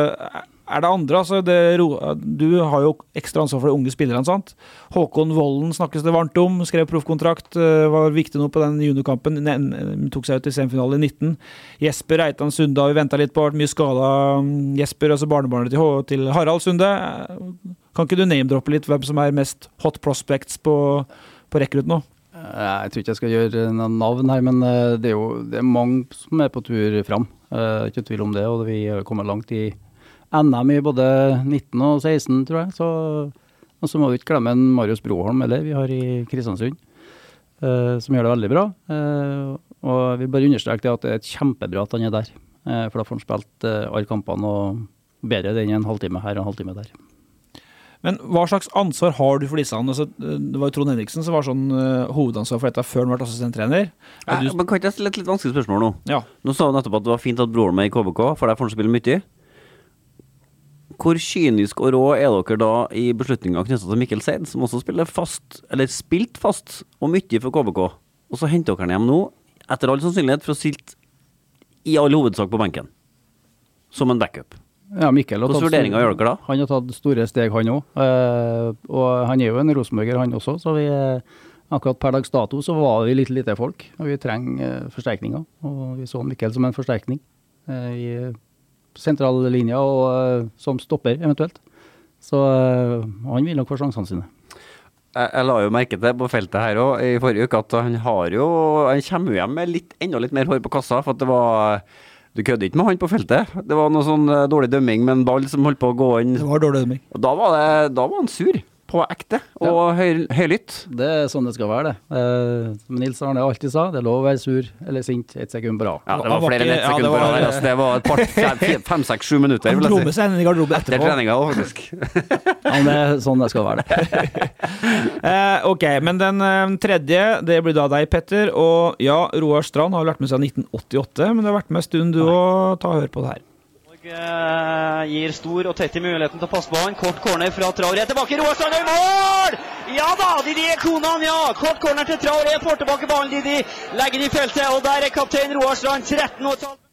Er det andre, altså, det, du har jo ekstra ansvar for de unge spillerne, sant? Håkon Volden snakkes det varmt om, skrev proffkontrakt, var viktig nå på den juniorkampen, tok seg ut i semifinalen i nitten. Jesper Reitan Sunde har vi ventet litt på, vært mye skadet. Jesper, altså barnebarnet til, til Harald Sunde. Kan ikke du name-droppe litt hvem som er mest hot prospects på, på rekrutt nå? Jeg tror ikke jeg skal gjøre noen navn her, men det er jo det er mange som er på tur frem. Ikke tvil om det, og vi har kommet langt i N M i både nitten og seksten, tror jeg. Så, og så må vi ikke glemme en Marius Broholm, eller vi har i Kristiansund, uh, som gjør det veldig bra. Uh, og vi bare understreker det at det er kjempebra at han er der. Uh, for da får han spilt uh, alle kampene, og bedre enn en halvtime her og en halvtime der. Men hva slags ansvar har du for disse? Altså, det var jo Trond Henriksen som var sånn uh, hovedansvar for dette før han ble assistenttrener. Ja, du... Men kan ikke jeg stille et litt vanskelig spørsmål nå? Ja. Nå sa du nettopp at det var fint at broren med i K B K, for der får han spille mye. Hvor kynisk og rå er dere da i beslutningen knyttet til Mikkel Seid, som også spiller fast, eller spilt fast og mye for K B K, og så henter dere hjem nå, etter all sannsynlighet, for å silte i all hovedsak på benken, som en backup? Ja, Mikkel har tatt, vurderinger gjør dere da? Han har tatt store steg, han også. Uh, og han er jo en Rosenborger, han også, så vi, akkurat per dags dato så var vi litt lite folk, og vi trenger uh, forsterkninger, og vi så Mikkel som en forsterkning uh, i sentrallinja og uh, som stopper eventuelt. Så uh, han vil nok få sjansene sine. Jeg, jeg la jo merke til på feltet her også, i forrige uke, at han har jo, han kommer hjem med litt, enda litt mer hår på kassa, for at det var Du kødde ikke med han på feltet. Det var noe sånn uh, dårlig dømming med en ball som holdt på å gå inn. Det var dårlig dømming. Og da var, det, da var han sur. På ekte. Og ja. høy, høylytt. Det er sånn det skal være, det. Eh, som Nils Arne alltid sa, det er lov å være sur eller sint et sekund på rad. Ja, det var flere enn et sekund på rad. Altså, det var et par, fem, seks, sju minutter. Han dro med seg en i garderoben etterpå. Etter treninga, faktisk. Ja, det er sånn det skal være, det. eh, ok, men den eh, tredje, det blir da deg, Petter. Og ja, Roar Strand har vært med seg nitten åttiåtte, men det har vært med en stund du og ta og hør på det her. Gir stor og tett i muligheten til å passe på han. Kort corner fra Traoré, tilbake Roar Strand i mål! Ja da, Didi er konan, ja! Kort corner til Traoré, får tilbake ballen, Didi legger den i feltet, og der er kaptein Roar Strand, tretten år tall.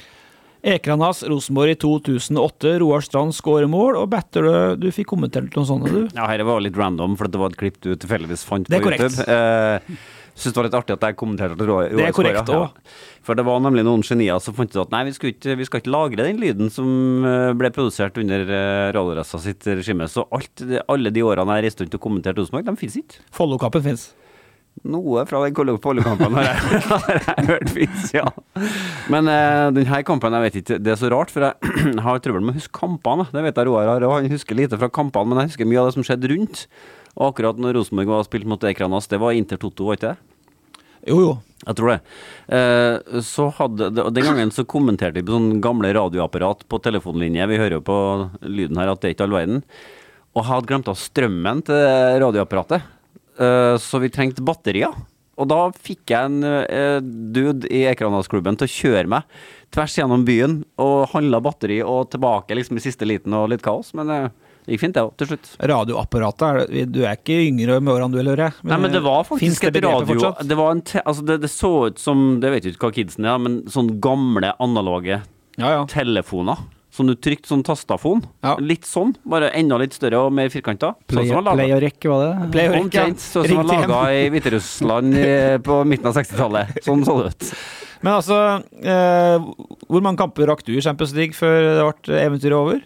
Ekranas Rosenborg i to tusen og åtte, Roar Strand skårer mål, og Better, du, du fikk kommentert noe sånt, du? Ja, her var litt random, for det var et klipp du tilfeldigvis fant på YouTube. Det er korrekt. Eh, synes det var litt artig at jeg kommenterte at Roar Det er korrekt også. Ja. For det var nemlig noen genier som fant ut at nei, vi skal, ikke, vi skal ikke lagre den lyden som ble produsert under uh, Rallressa sitt regime. Så alt, alle de årene jeg reiste rundt og kommenterte Rosenborg, de finnes ikke. Follow-kampen finnes. Noe fra den Follow-kampen har jeg, har jeg hørt finnes, ja. Men uh, denne kampen, jeg vet ikke, det er så rart, for jeg har trøbbel med å huske kampene. Det vet jeg Roar har, og han husker lite fra kampene, men jeg husker mye av det som skjedde rundt. Og akkurat når Rosenborg var spilt mot Ekranas, det var Inter Toto, var ikke det? Jo, jo. Jeg tror det. Eh, så hadde, den gangen så kommenterte vi på sånn gamle radioapparat på telefonlinje, vi hører jo på lyden her at det er ikke all verden, og jeg hadde glemt av strømmen til radioapparatet, eh, så vi trengte batterier. Og da fikk jeg en eh, dude i Ekranas-klubben til å kjøre meg tvers gjennom byen, og handla batteri og tilbake liksom i siste liten og litt kaos, men eh, det gikk fint det også, til slutt. Radioapparatet, du er ikke yngre med årene du eller jeg. Nei, men det var faktisk et radio, det var en, te, altså det, det så ut som, det vet jeg ikke hva kidsen er, men sånn gamle analoge ja, ja. telefoner, som du trykte sånn tastafon, ja. litt sånn, bare enda litt større og mer firkantet. Play, sånn play og rekk, var det? Play og rekk, ja. Sånn som var laget i Hviterussland på midten av sekstitallet, sånn så det ut. Men altså, eh, hvor mange kamper rakk du i Champions League før det ble eventyret over?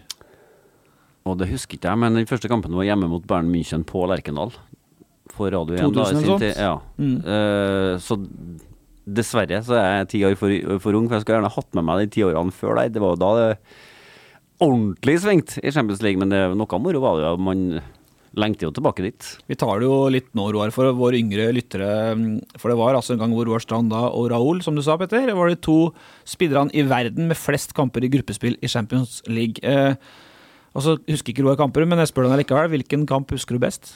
Og det husker ikke jeg, men den første kampen var hjemme mot Bayern München på Lerkendal. For Radio to tusen igjen, da, eller sånt? Ja. Mm. Uh, så dessverre så er jeg ti år for, for ung, for jeg skulle gjerne hatt med meg de ti årene før deg. Det var da det ordentlig svengt i Champions League, men det, noe moro var det jo, man lengte jo tilbake dit. Vi tar det jo litt nå, Roar, for våre yngre lyttere, for det var altså en gang hvor Roar Strand da, og Raoul, som du sa, Petter, var de to spillerne i verden med flest kamper i gruppespill i Champions League. Uh, Og så husker ikke Roar kamper, men jeg spør deg likevel, hvilken kamp husker du best?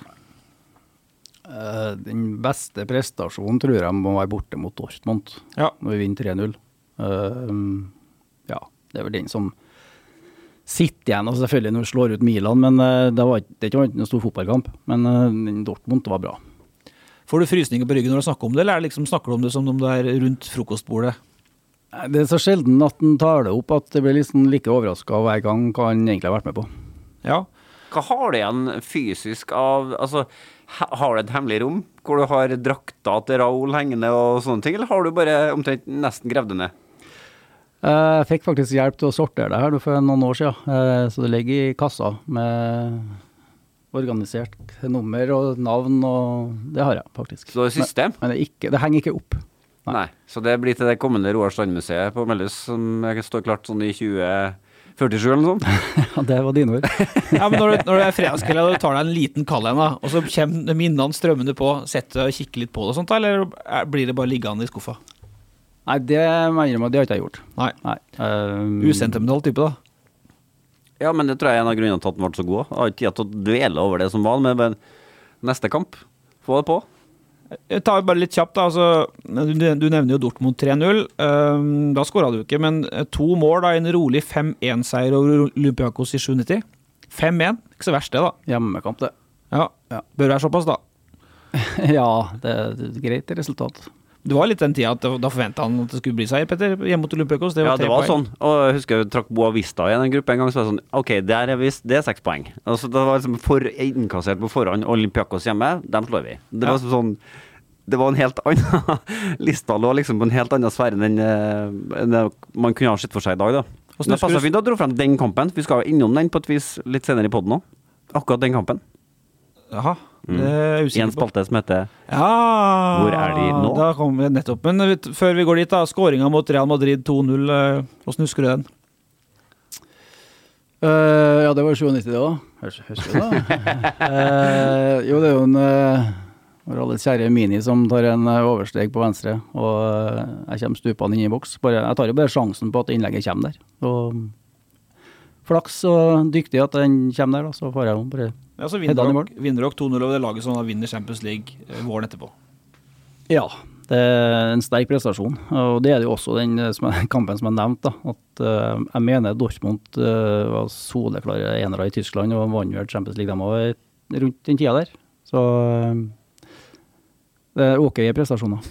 Uh, den beste prestasjonen tror jeg må være borte mot Dortmund, ja. Når vi vinner tre null. Uh, ja, det er vel den som sitter igjen, og selvfølgelig når vi slår ut Milan, men uh, det, var, det er ikke en stor fotballkamp, men uh, Dortmund var bra. Får du frysninger på ryggen når du snakker om det, eller liksom, snakker du om det som om det er rundt frokostbordet? Det er så sjelden at den tar det opp at det blir liksom like overrasket hver gang hva han egentlig har vært med på. Ja. Hva har det igjen fysisk av, altså, har du et hemmelig rom hvor du har drakta til Raoul hengende og sånne ting, eller har du bare omtrent nesten grevd det ned? Jeg fikk faktisk hjelp til å sortere det her for noen år siden, så det ligger i kassa med organisert nummer og navn, og det har jeg faktisk. Så det er system? Men, men det, ikke, det henger ikke opp. Nei. Nei, så det blir til det kommende Roar Strand-museet på Mellus som står klart sånn i tjue førtisju eller noe sånt. Ja, det var dine ord. Ja, men når du, når du er fredagskveld og du tar deg en liten kall en da, og så kommer minnene strømmende på, setter og kikker litt på det og sånt, eller blir det bare liggende i skuffa? Nei, det mener jeg, det har ikke jeg gjort. Nei. Nei. Um, Usentimental type da? Ja, men det tror jeg er en av grunnene til at den ble så god. Jeg har ikke tid til å dvele over det som var, men neste kamp, få det på. Jeg tar bare litt kjapt da, altså, du, du nevner jo Dortmund tre null, um, da skåret du ikke, men to mål da, en rolig fem en seier over Olympiakos i sju nitti. fem en, ikke så verst det da. Hjemmekamp det. Ja, ja. Bør være såpass da. Ja, det er et greit resultat. Det var litt den tida at da forventet han at det skulle bli seier, Petter, hjemme mot Olympiakos. Det var ja, det var poeng. Sånn, og jeg husker jeg trakk Boa Vista i en gruppe en gang, så var det sånn, ok, der er vi, det er seks poeng. Altså, det var liksom for innkassert på forhånd, Olympiakos hjemme, dem slår vi. Det var ja. Sånn, det var en helt annen, lista lå liksom på en helt annen sfære enn, enn man kunne ha sett for seg i dag da. Og det passet fint å dra frem den kampen, vi skal jo innom den på et vis litt senere i podden nå, akkurat den kampen. Jaha, Mm. Det er jeg usikker en spalte som heter ja, Hvor er de nå? Da kommer det nettopp. Men vet, før vi går dit da, skåringen mot Real Madrid to null, hvordan husker du den? Uh, ja, det var syttisju det da. Husker du det? uh, jo, det er jo en uh, vår alle kjære Mini som tar en uh, oversteg på venstre, og uh, jeg kommer stupende inn i boks. Bare, jeg tar jo bare sjansen på at innlegget kommer der. Og flaks og dyktig at den kommer der, da, så får jeg jo bare ja, så vinner dere to null over det laget som vinner Champions League våren etterpå. Ja, det er en sterk prestasjon, og det er det jo også den som er, kampen som er nevnt, da, at uh, jeg mener Dortmund uh, var soleklare enere i Tyskland og vann jo Champions League de var rundt den tida der, så uh, det er ok prestasjoner.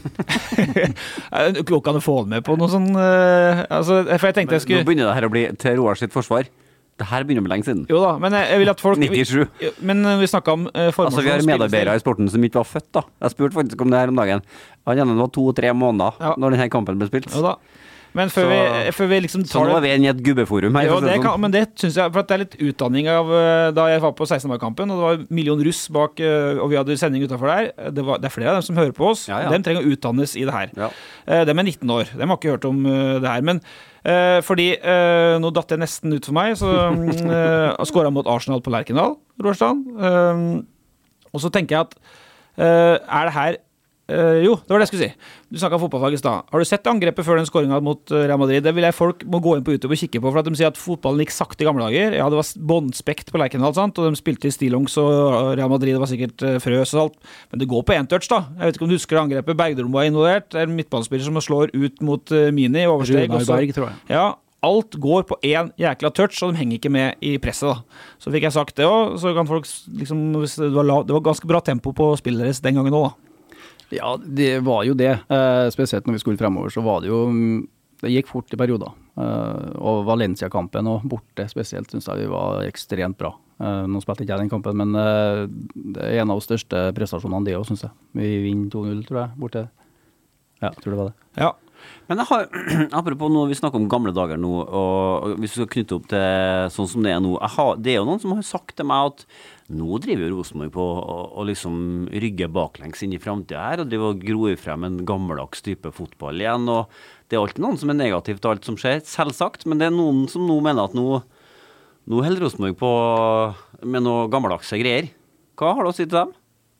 Hva kan du få med på noe sånn, uh, altså, for jeg tenkte jeg skulle... Nå begynner det her å bli til Roar sitt forsvar. Det her begynner med lenge siden. Jo da, men jeg vil at folk... nittisju. Vi, men vi snakket om uh, formål... Altså, vi har medarbeidere i sporten som ikke var født, da. Jeg spurte faktisk om det her om dagen. Han gjennom var to-tre måneder ja. Når denne kampen ble spilt. Jo da. Men før, så, vi, før vi liksom tar så nå er vi inne i et gubbeforum her. Jo, det kan, men det synes jeg, for at det er litt utdanning av da jeg var på seksten mai-kampen, og det var en million russ bak, og vi hadde sending utenfor der. Det, var, det er flere av dem som hører på oss. Ja, ja. De trenger å utdannes i det her. Ja. De er nitten år. De har ikke hørt om det her, men Uh, fordi uh, nå datt jeg nesten ut for meg, så uh, skåret han mot Arsenal på Lerkendal, Roarstrand. Uh, og så tenker jeg at uh, er det her uh, jo, det var det jeg skulle si. Du snakket om fotballfag i sted. Har du sett angrepet før den skåringen mot Real Madrid? Det vil jeg folk må gå inn på YouTube og kikke på, for at de sier at fotballen gikk sakte i gamle dager. Ja, det var båndspekt på Lerkendal, sant? Og de spilte i stillongs, og Real Madrid var sikkert uh, frøs og alt. Men det går på en touch, da. Jeg vet ikke om du husker angrepet. Bergdrom var involvert. Det er en midtbanespiller som slår ut mot uh, Mini, oversteg. Berg, tror jeg. Ja, alt går på en jækla touch, og de henger ikke med i presset da. Så fikk jeg sagt det også, så kan folk liksom, det var, lav, det var ganske bra tempo på spillet deres den gangen også da. Ja, det var jo det. Eh, spesielt når vi skulle fremover, så var det jo, det gikk fort i perioder. Eh, og Valencia-kampen og borte spesielt, synes jeg vi var ekstremt bra. Eh, nå spilte ikke jeg den kampen, men eh, det er en av de største prestasjonene det også, synes jeg. Vi vinner to null, tror jeg, borte. Ja, jeg tror det var det. Ja. Men jeg har, apropos nå, vi snakker om gamle dager nå, og hvis vi skal knytte opp til sånn som det er nå, jeg har, det er jo noen som har sagt til meg at nå driver Rosenborg på å liksom rygge baklengs inn i fremtiden her, og driver og gror frem en gammeldags type fotball igjen, og det er alltid noen som er negativt til alt som skjer, selvsagt, men det er noen som nå mener at nå, nå holder Rosenborg på med noe gammeldagse greier. Hva har du å si til dem?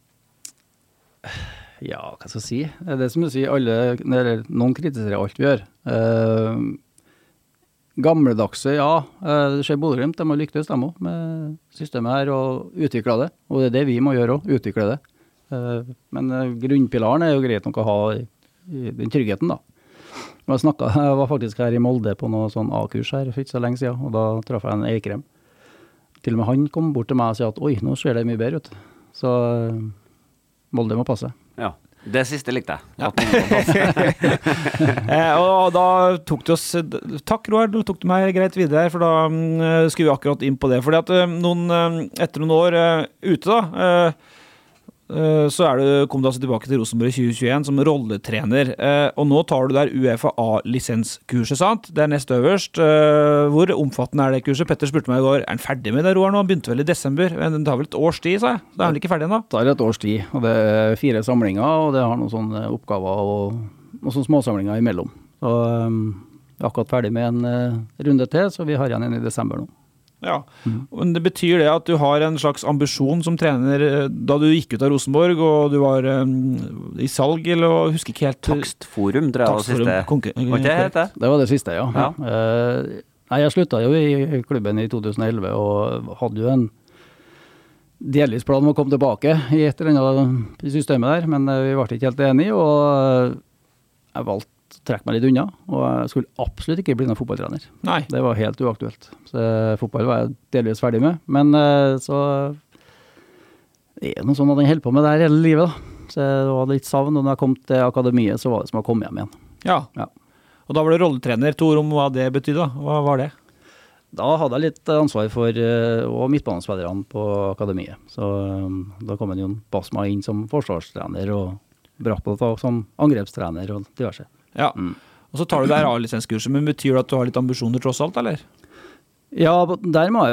Ja, hva skal jeg si? Det er det som du sier, alle, eller, noen kritiserer alt vi gjør. Eh, gamledagse, ja, eh, det skjer Bodø-Glimt, de har lyktes dem også med systemet her og utvikle det. Og det er det vi må gjøre også, utvikle det. Eh, men eh, grunnpilaren er jo greit nok å ha i, i den tryggheten da. Jeg, snakket, jeg var faktisk her i Molde på noe sånn A-kurs her for ikke så lenge siden, og da traff jeg en Eikrem. Til og med han kom bort til meg og sa at oi, nå ser det mye bedre ut. Så eh, Molde må passe. Ja, det siste likte jeg. Ja. eh, og da tok det oss, takk Roar, du tok det meg greit videre her, for da um, skulle vi akkurat inn på det, fordi at um, noen, um, etter noen år uh, ute da, uh, uh, så er du, kom du altså tilbake til Rosenborg i tjue tjueen som rolletrener, uh, og nå tar du der U E F A-lisenskurset, sant? Det er nest øverst. Uh, hvor omfattende er det kurset? Petter spurte meg i går, er han ferdig med det, Roar nå? Han begynte vel i desember, men det tar vel et års tid, sa jeg. Da er han ikke ferdig ennå? Det tar et års tid, og det er fire samlinger, og det har noen sånne oppgaver og noen sånne småsamlinger imellom. Så um, jeg er akkurat ferdig med en uh, runde til, så vi har igjen en i desember nå. Ja, men det betyr det at du har en slags ambisjon som trener da du gikk ut av Rosenborg, og du var um, i salg, eller husker ikke helt... Takstforum, tror jeg var siste. Hva det heter? Det var det siste, ja. ja. Uh, nei, jeg sluttet jo i klubben i to tusen og elleve, og hadde jo en delvis plan om å komme tilbake i et eller annet systemet der, men vi ble ikke helt enige, og jeg valgte trekke meg litt unna, og jeg skulle absolutt ikke bli noen fotballtrener. Nei. Det var helt uaktuelt. Så fotball var jeg delvis ferdig med, men så det er noe sånn at jeg holder på med det her hele livet da. Så det var litt savn, og når jeg kom til akademiet, så var det som å komme hjem igjen. Ja, ja. Og da var du rolletrener. To ord om hva det betydde da. Hva var det? Da hadde jeg litt ansvar for og midtbanespillerne på akademiet. Så da kom en Jon Basma inn som forsvarstrener, og Brattball som angrepstrener og diverse. Ja, mm. Og så tar du der A-lisenskurset, men betyr det at du har litt ambisjoner tross alt, eller? Ja, der må jeg jo takke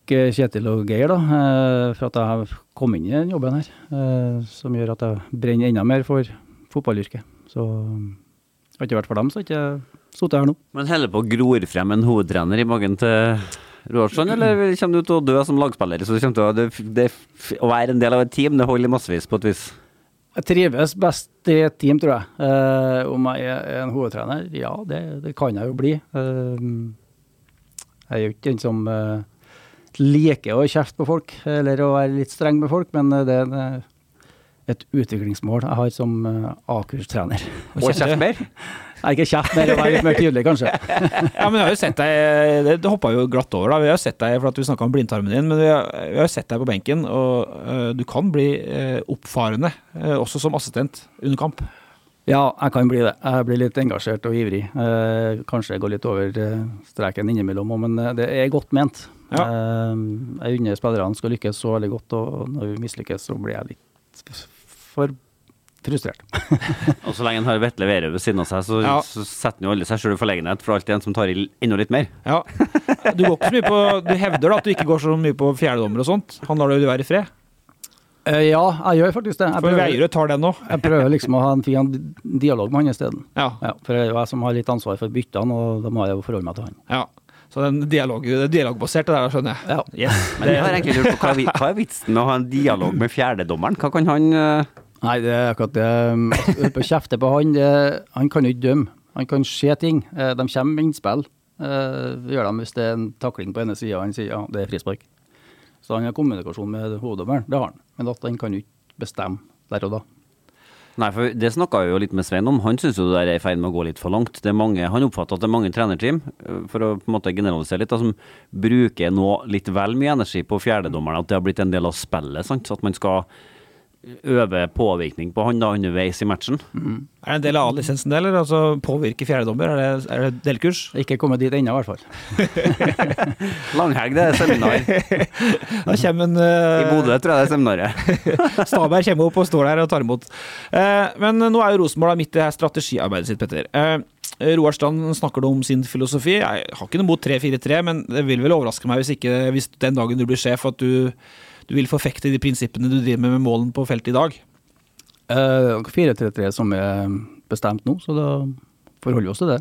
takke Kjetil og Geir da, eh, for at jeg har kommet inn i den jobben her, eh, som gjør at jeg brenner enda mer for fotballyrket. Så det har ikke vært for dem, så har jeg ikke sittet her nå. Men heller på gror frem en hovedtrener i magen til Roarsson, eller kommer du til å dø som lagspiller? Så du kommer til å, det, det, å være en del av et team, det holder massevis på et vis. Jeg trives best i et team, tror jeg. Eh, om jeg er en hovedtrener, ja, det, det kan jeg jo bli. Eh, jeg er jo ikke den som eh, liker å kjefte på folk, eller å være litt streng med folk, men det er en, et utviklingsmål jeg har som uh, A-kurstrener. Og kjeft mer? Nei, ikke kjeft mer, og være litt mer tydelig, kanskje. Ja, men jeg har jo sett deg, det, det hoppet jo glatt over da, vi har jo sett deg, for at vi snakket om blindtarmen din, men vi har, vi har jo sett deg på benken, og uh, du kan bli uh, oppfarende, uh, også som assistent under kamp. Ja, jeg kan bli det. Jeg blir litt engasjert og ivrig. Uh, kanskje jeg går litt over uh, streken innimellom, men uh, det er godt ment. Ja. Uh, jeg unner spillerne skal lykkes så veldig godt, og når vi mislykkes, så blir jeg litt for frustrert. Og så lenge han har Vetle Verøv ved siden av seg, så, ja. så setter han jo alle seg selv i forlegenhet, for alltid en som tar i enda litt mer. Ja, du går ikke så mye på, du hevder da at du ikke går så mye på fjerdedommer og sånt. Han lar du være i fred? Uh, ja, jeg gjør faktisk det. Jeg for Veierød tar den nå. Jeg prøver liksom å ha en fin dialog med han i stedet. Ja. Ja, for det er jo jeg som har litt ansvar for byttene, og da må jeg jo forholde meg til han. Ja. Så den dialog, det er dialogbasert det der, skjønner jeg. Ja. Yes. Men jeg har egentlig lurt på hva, hva er vitsen med å ha en dialog med fjerdedommeren? Hva kan han... Uh... Nei, det er akkurat det. Å kjefte på han, det, han kan jo ikke dømme. Han kan se ting. De kommer med innspill. Gjør de hvis det er en takling på ene siden, og han sier ja, det er frispark. Så han har kommunikasjon med hoveddommeren, det har han. Men at han kan jo ikke bestemme der og da. Nei, for det snakket jeg jo litt med Svein om. Han synes jo det er i feil med å gå litt for langt. Det er mange, han oppfatter at det er mange trenerteam, for å på en måte generalisere litt, da, som bruker nå litt vel mye energi på fjerdedommerne, at det har blitt en del av spillet, sant? Så at man skal øve påvirkning på han da underveis i matchen. Mm. Er det en del av A-lisensen det, eller? Altså påvirke fjerdedommer? Er det, er det delkurs? Ikke kommet dit ennå i hvert fall. Langhelg, det er seminar. Da kommer en... Uh... I Bodø tror jeg det er seminaret. Staberg kommer opp og står der og tar imot. Uh, men nå er jo Rosenborg midt i det her strategiarbeidet sitt, Petter. Uh, Roar Strand snakker om sin filosofi. Jeg har ikke noe mot tre fire tre, men det vil vel overraske meg hvis ikke, hvis den dagen du blir sjef, at du Du vil forfekte de prinsippene du driver med med målen på feltet i dag? Uh, fire tre tre som er bestemt nå, så da forholder vi oss til det.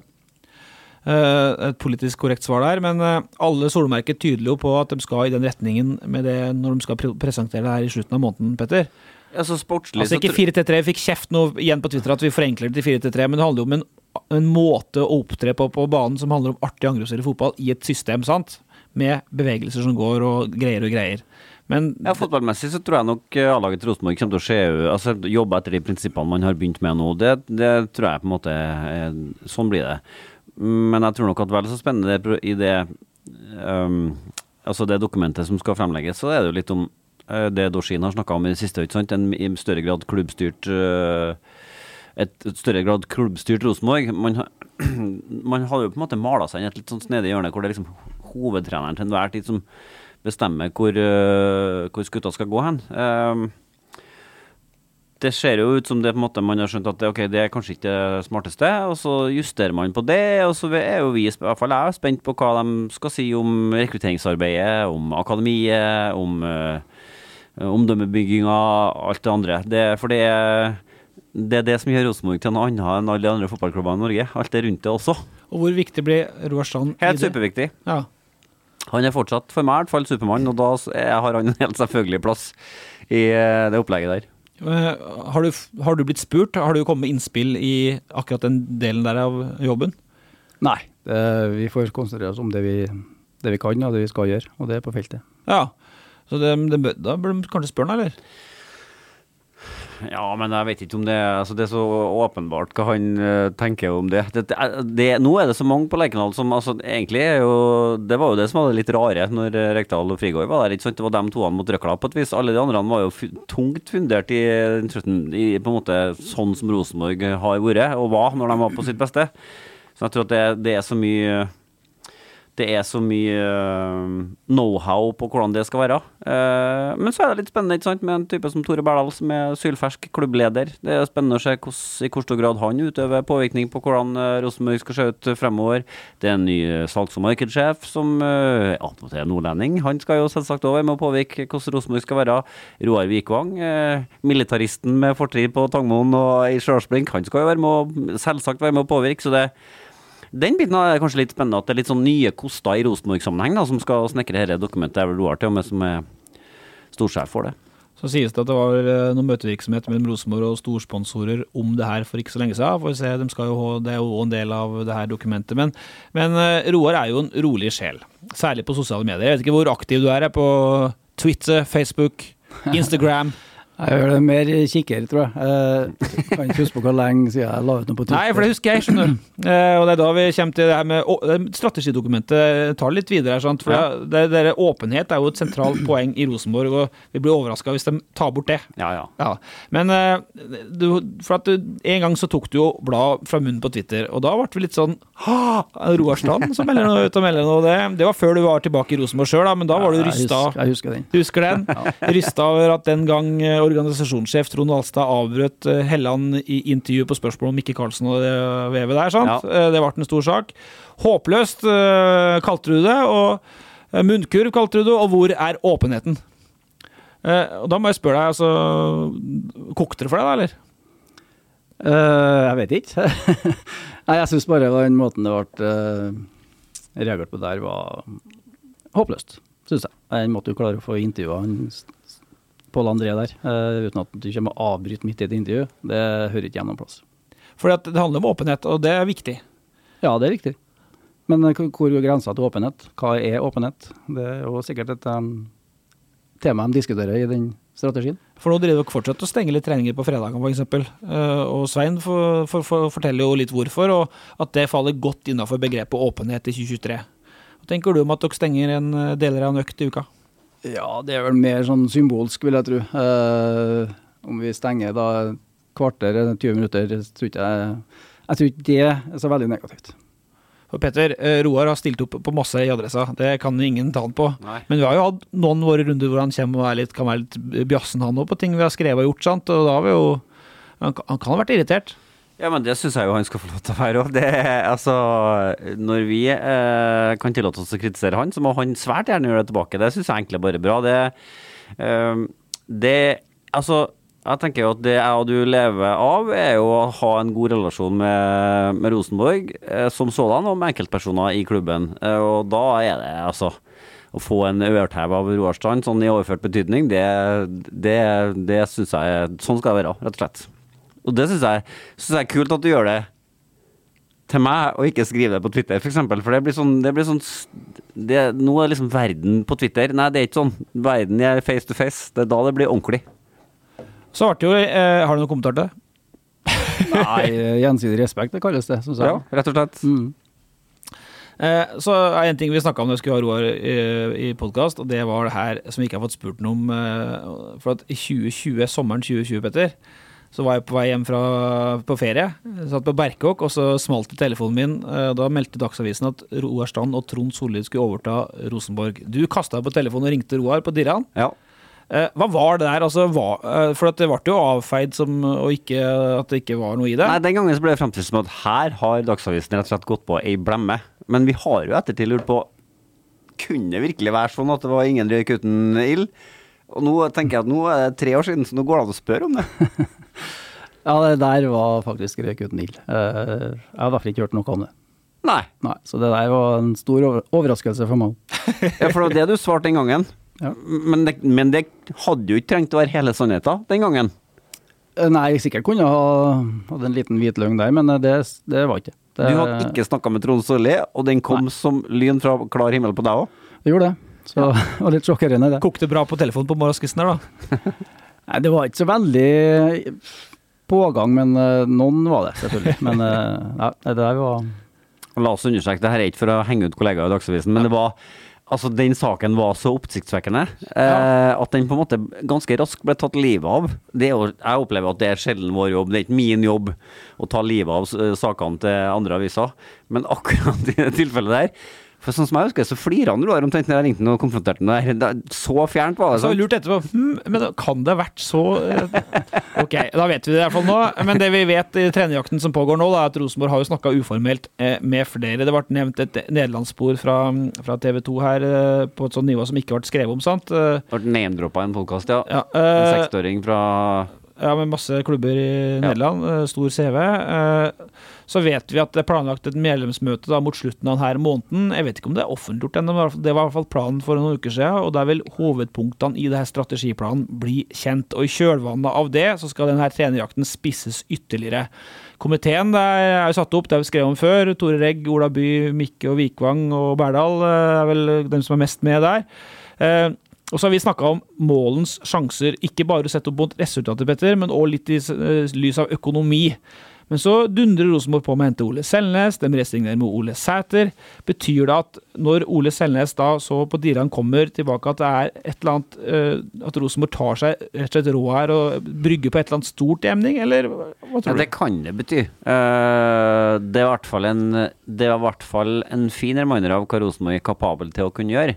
Uh, et politisk korrekt svar der, men uh, alle solmerker tydelige på at de skal i den retningen med det når de skal pre- presentere det her i slutten av måneden, Petter. Altså sportslig... Altså ikke fire tre tre, fikk kjeft nå igjen på Twitter at vi forenkler det til fire tre tre, men det handler jo om en, en måte å opptre på på banen som handler om artig angrepsspill i fotball i et system, sant? Med bevegelser som går og greier og greier. Men ja, fotballmessig så tror jeg nok A-laget til Rosenborg kommer til å skje, altså jobbe etter de prinsippene man har begynt med nå. Det, det tror jeg på en måte, er, sånn blir det. Men jeg tror nok at vel så spennende det, i det, um, altså det dokumentet som skal fremlegges, så er det jo litt om uh, det Dorsin har snakket om i det siste, ikke sant? En i større grad klubbstyrt, uh, et, et større grad klubbstyrt Rosenborg. Man, man har jo på en måte malet seg inn et litt sånn snedig hjørne, hvor det er liksom hovedtreneren til enhver tid som bestemme hvor, uh, hvor skutta skal gå hen. Uh, det ser jo ut som det på en måte man har skjønt at det, okay, det er kanskje ikke det smarteste, og så justerer man på det, og så er jo vi, i hvert fall jeg, spent på hva de skal si om rekrutteringsarbeidet, om akademiet, om uh, omdømmebygginga, alt det andre. Det, for det er, det er det som gjør Rosenborg til noe annet enn alle de andre fotballklubbene i Norge. Alt det rundt det også. Og hvor viktig blir Roar Strand? Helt superviktig. Ja. Han er fortsatt for meg i hvert fall Supermann, og da har han en helt selvfølgelig plass i det opplegget der. Har du, har du blitt spurt? Har du kommet med innspill i akkurat den delen der av jobben? Nei, det, vi får konsentrere oss om det vi, det vi kan og det vi skal gjøre, og det er på feltet. Ja, så det, det, da bør du kanskje spørre han, eller? Ja, men jeg vet ikke om det, altså det er så åpenbart hva han uh, tenker om det. Det, det, det. Nå er det så mange på Lerkendal som, altså egentlig er jo, det var jo det som var litt rare når Rekdal og Frigård var der, ikke sant? Det var de toene mot Røkla på et vis. Alle de andre var jo f- tungt fundert i, i på en måte sånn som Rosenborg har vært, og var når de var på sitt beste. Så jeg tror at det, det er så mye, det er så mye uh, know-how på hvordan det skal være. Uh, men så er det litt spennende, ikke sant, med en type som Tore Berdal, som er sylfersk klubbleder. Det er spennende å se hos, i hvor stor grad han utøver påvirkning på hvordan uh, Rosenborg skal se ut fremover. Det er en ny salgs- og markedssjef som uh, ja, det er nordlending. Han skal jo selvsagt også være med å påvirke hvordan Rosenborg skal være. Roar Vikvang, uh, militaristen med fortid på Tangmoen og i Sjølsblink, han skal jo være med å, selvsagt være med å påvirke, så det den biten er kanskje litt spennende, at det er litt sånn nye koster i Rosenborg-sammenheng da, som skal snekre dette dokumentet. Det er vel Roar til og med som er storsjef for det. Så sies det at det var noen møtevirksomhet mellom Rosenborg og storsponsorer om det her for ikke så lenge siden. For å se, de skal jo, det er jo en del av det her dokumentet. Men, men Roar er jo en rolig sjel, særlig på sosiale medier. Jeg vet ikke hvor aktiv du er på Twitter, Facebook, Instagram. Jeg gjør det mer kikker, tror jeg. Jeg kan ikke huske på hvor lenge siden jeg la ut noe på Twitter. Nei, for det husker jeg, skjønner du. Og det er da vi kommer til det her med å, strategidokumentet tar litt videre, sant? For ja. det, det, det, åpenhet er jo et sentralt poeng i Rosenborg, og vi blir overrasket hvis de tar bort det. Ja, ja. ja. Men du, for at du, en gang så tok du jo blad fra munnen på Twitter, og da ble vi litt sånn, Roar Strand som melder noe ut og melder noe. Det, det var før du var tilbake i Rosenborg selv, da, men da var du rystet. Jeg husker, jeg husker den. Husker den? Ja. Rystet over at den gang organisasjonssjef Trond Alstad avbrøt Helland i intervju på spørsmål om Mikke Karlsen og det vevet der, sant? Ja. Det ble en stor sak. Håpløst uh, kalte du det, og munnkurv kalte du det, og hvor er åpenheten? Uh, og da må jeg spørre deg, altså, kokte det for deg da, eller? Uh, jeg vet ikke. Nei, jeg synes bare den måten det ble uh, reagert på der var håpløst, synes jeg. Jeg måtte jo klare å få intervjuet han Pål André der, uh, uten at du kommer å avbryte midt i et intervju. Det hører ikke gjennom plass. For det handler om åpenhet, og det er viktig. Ja, det er viktig. Men uh, hvor går grensen til åpenhet? Hva er åpenhet? Det er jo sikkert et um, tema de diskuterer i den strategien. For nå driver dere fortsatt å stenge litt treninger på fredagen, for eksempel. Uh, og Svein for, for, for, forteller jo litt hvorfor, og at det faller godt innenfor begrepet åpenhet i tjue tjuetre. Hva tenker du om at dere stenger en deler av en økt i uka? Ja, det er vel mer sånn symbolsk, vil jeg tro. Eh, om vi stenger da kvarter, tjue minutter, tror ikke jeg, jeg tror ikke det er så veldig negativt. For Petter, Roar har stilt opp på masse i adressa, det kan jo ingen ta han på. Nei. Men vi har jo hatt noen våre runder hvor han kommer og er litt, kan være litt bjassen han også på ting vi har skrevet og gjort, sant? Og da har vi jo, han, han kan ha vært irritert. Ja, men det synes jeg jo han skal få lov til å være også. Det, altså, når vi eh, kan tillate oss å kritisere han, så må han svært gjerne gjøre det tilbake. Det synes jeg egentlig bare er bra. Det, eh, det, altså, jeg tenker jo at det jeg og du lever av er jo å ha en god relasjon med, med Rosenborg, eh, som sådan, og med enkeltpersoner i klubben. Eh, og da er det, altså, å få en øvertæv av Roar Strand, sånn i overført betydning, det, det, det synes jeg, sånn skal det være, rett og slett. Og det synes jeg, synes jeg er kult at du gjør det til meg, og ikke skrive det på Twitter, for eksempel. For det blir sånn, det blir sånn det, nå er liksom verden på Twitter. Nei, det er ikke sånn. Verden er face to face. Det er da det blir ordentlig. Så ble det jo, eh, har du noen kommentar til det? Nei, gjensidig respekt, det kalles det, som sagt. Ja, rett og slett. Mm. Eh, så er en ting vi snakket om når vi skulle ha Roar i, i podcast, og det var det her som vi ikke har fått spurt noe om, eh, for at i tjue tjue, sommeren tjue tjue, Petter, så var jeg på vei hjem fra, på ferie, jeg satt på Berkåk, og så smalt i telefonen min, da meldte Dagsavisen at Roar Strand og Trond Solli skulle overta Rosenborg. Du kastet på telefonen og ringte Roar på Dirran. Ja. Hva var det der? Altså, hva, for at det ble jo avfeid som, og ikke, at det ikke var noe i det. Nei, den gangen så ble det fremstilt som at her har Dagsavisen rett og slett gått på ei blemme. Men vi har jo ettertid lurt på, kunne det virkelig være sånn at det var ingen røyk uten ild? Og nå tenker jeg at nå er det tre år siden, så nå går det an å spørre om det. Ja, det der var faktisk røyk uten ild. Jeg har derfor ikke hørt noe om det. Nei. Nei. Så det der var en stor overraskelse for meg. Ja, for det var det du svarte den gangen. Ja. Men, det, men det hadde jo ikke trengt å være hele sannheten den gangen. Nei, jeg sikkert kunne ha hatt en liten hvit løgn der, men det, det var ikke. Det, du hadde ikke snakket med Trond Solli, og den kom Nei. Som lyn fra klar himmel på deg også? Det gjorde det. Så det var litt sjokkerende det. Kokte bra på telefonen på morgenskvisten her da? Nei, det var ikke så veldig pågang, men uh, noen var det selvfølgelig. Men uh, ja, det der var... La oss understreke, det her er ikke for å henge ut kollegaer i Dagsavisen, men det var, altså den saken var så oppsiktsvekkende, ja. eh, at den på en måte ganske raskt ble tatt livet av. Det er, jeg opplever at det er sjelden vår jobb, det er ikke min jobb å ta livet av sakene til andre aviser, men akkurat i det tilfellet der, For sånn som jeg husker, så flirer han Roar omtrent når jeg ringte og konfronterte den der. Så fjernt var det. Så lurt etterpå, hm, men kan det ha vært så... Ok, da vet vi det i hvert fall nå. Men det vi vet i trenerjakten som pågår nå, da, er at Rosenborg har jo snakket uformelt med flere. Det ble nevnt et nederlandsspor fra, fra T V to her på et sånt nivå som ikke ble skrevet om, sant? Det ble name-droppet i en podcast, ja. ja uh, en seksåring fra... Ja, med masse klubber i Nederland, ja. Stor C V. Så vet vi at det er planlagt et medlemsmøte da, mot slutten av denne måneden. Jeg vet ikke om det er offentliggjort ennå, det var i hvert fall planen for noen uker siden, og der vil hovedpunktene i denne strategiplanen bli kjent. Og i kjølvannet av det så skal denne trenerjakten spisses ytterligere. Komiteen der er jo satt opp, det har vi skrevet om før. Tore Regg, Ola By, Mikke og Vikvang og Berdal er vel dem som er mest med der. Og så har vi snakket om målens sjanser, ikke bare sett opp mot resultatet, Petter, men også litt i lys av økonomi. Men så dundrer Rosenborg på med å hente Ole Selnes, de resignerer med Ole Sæter. Betyr det at når Ole Selnes da så på Diran kommer tilbake, at det er et eller annet, at Rosenborg tar seg rett og slett råd her og brygger på et eller annet stort emning, eller hva tror du? Ja, det kan det bety. Det er i hvert fall en, det er i hvert fall en fin reminder av hva Rosenborg er kapabel til å kunne gjøre.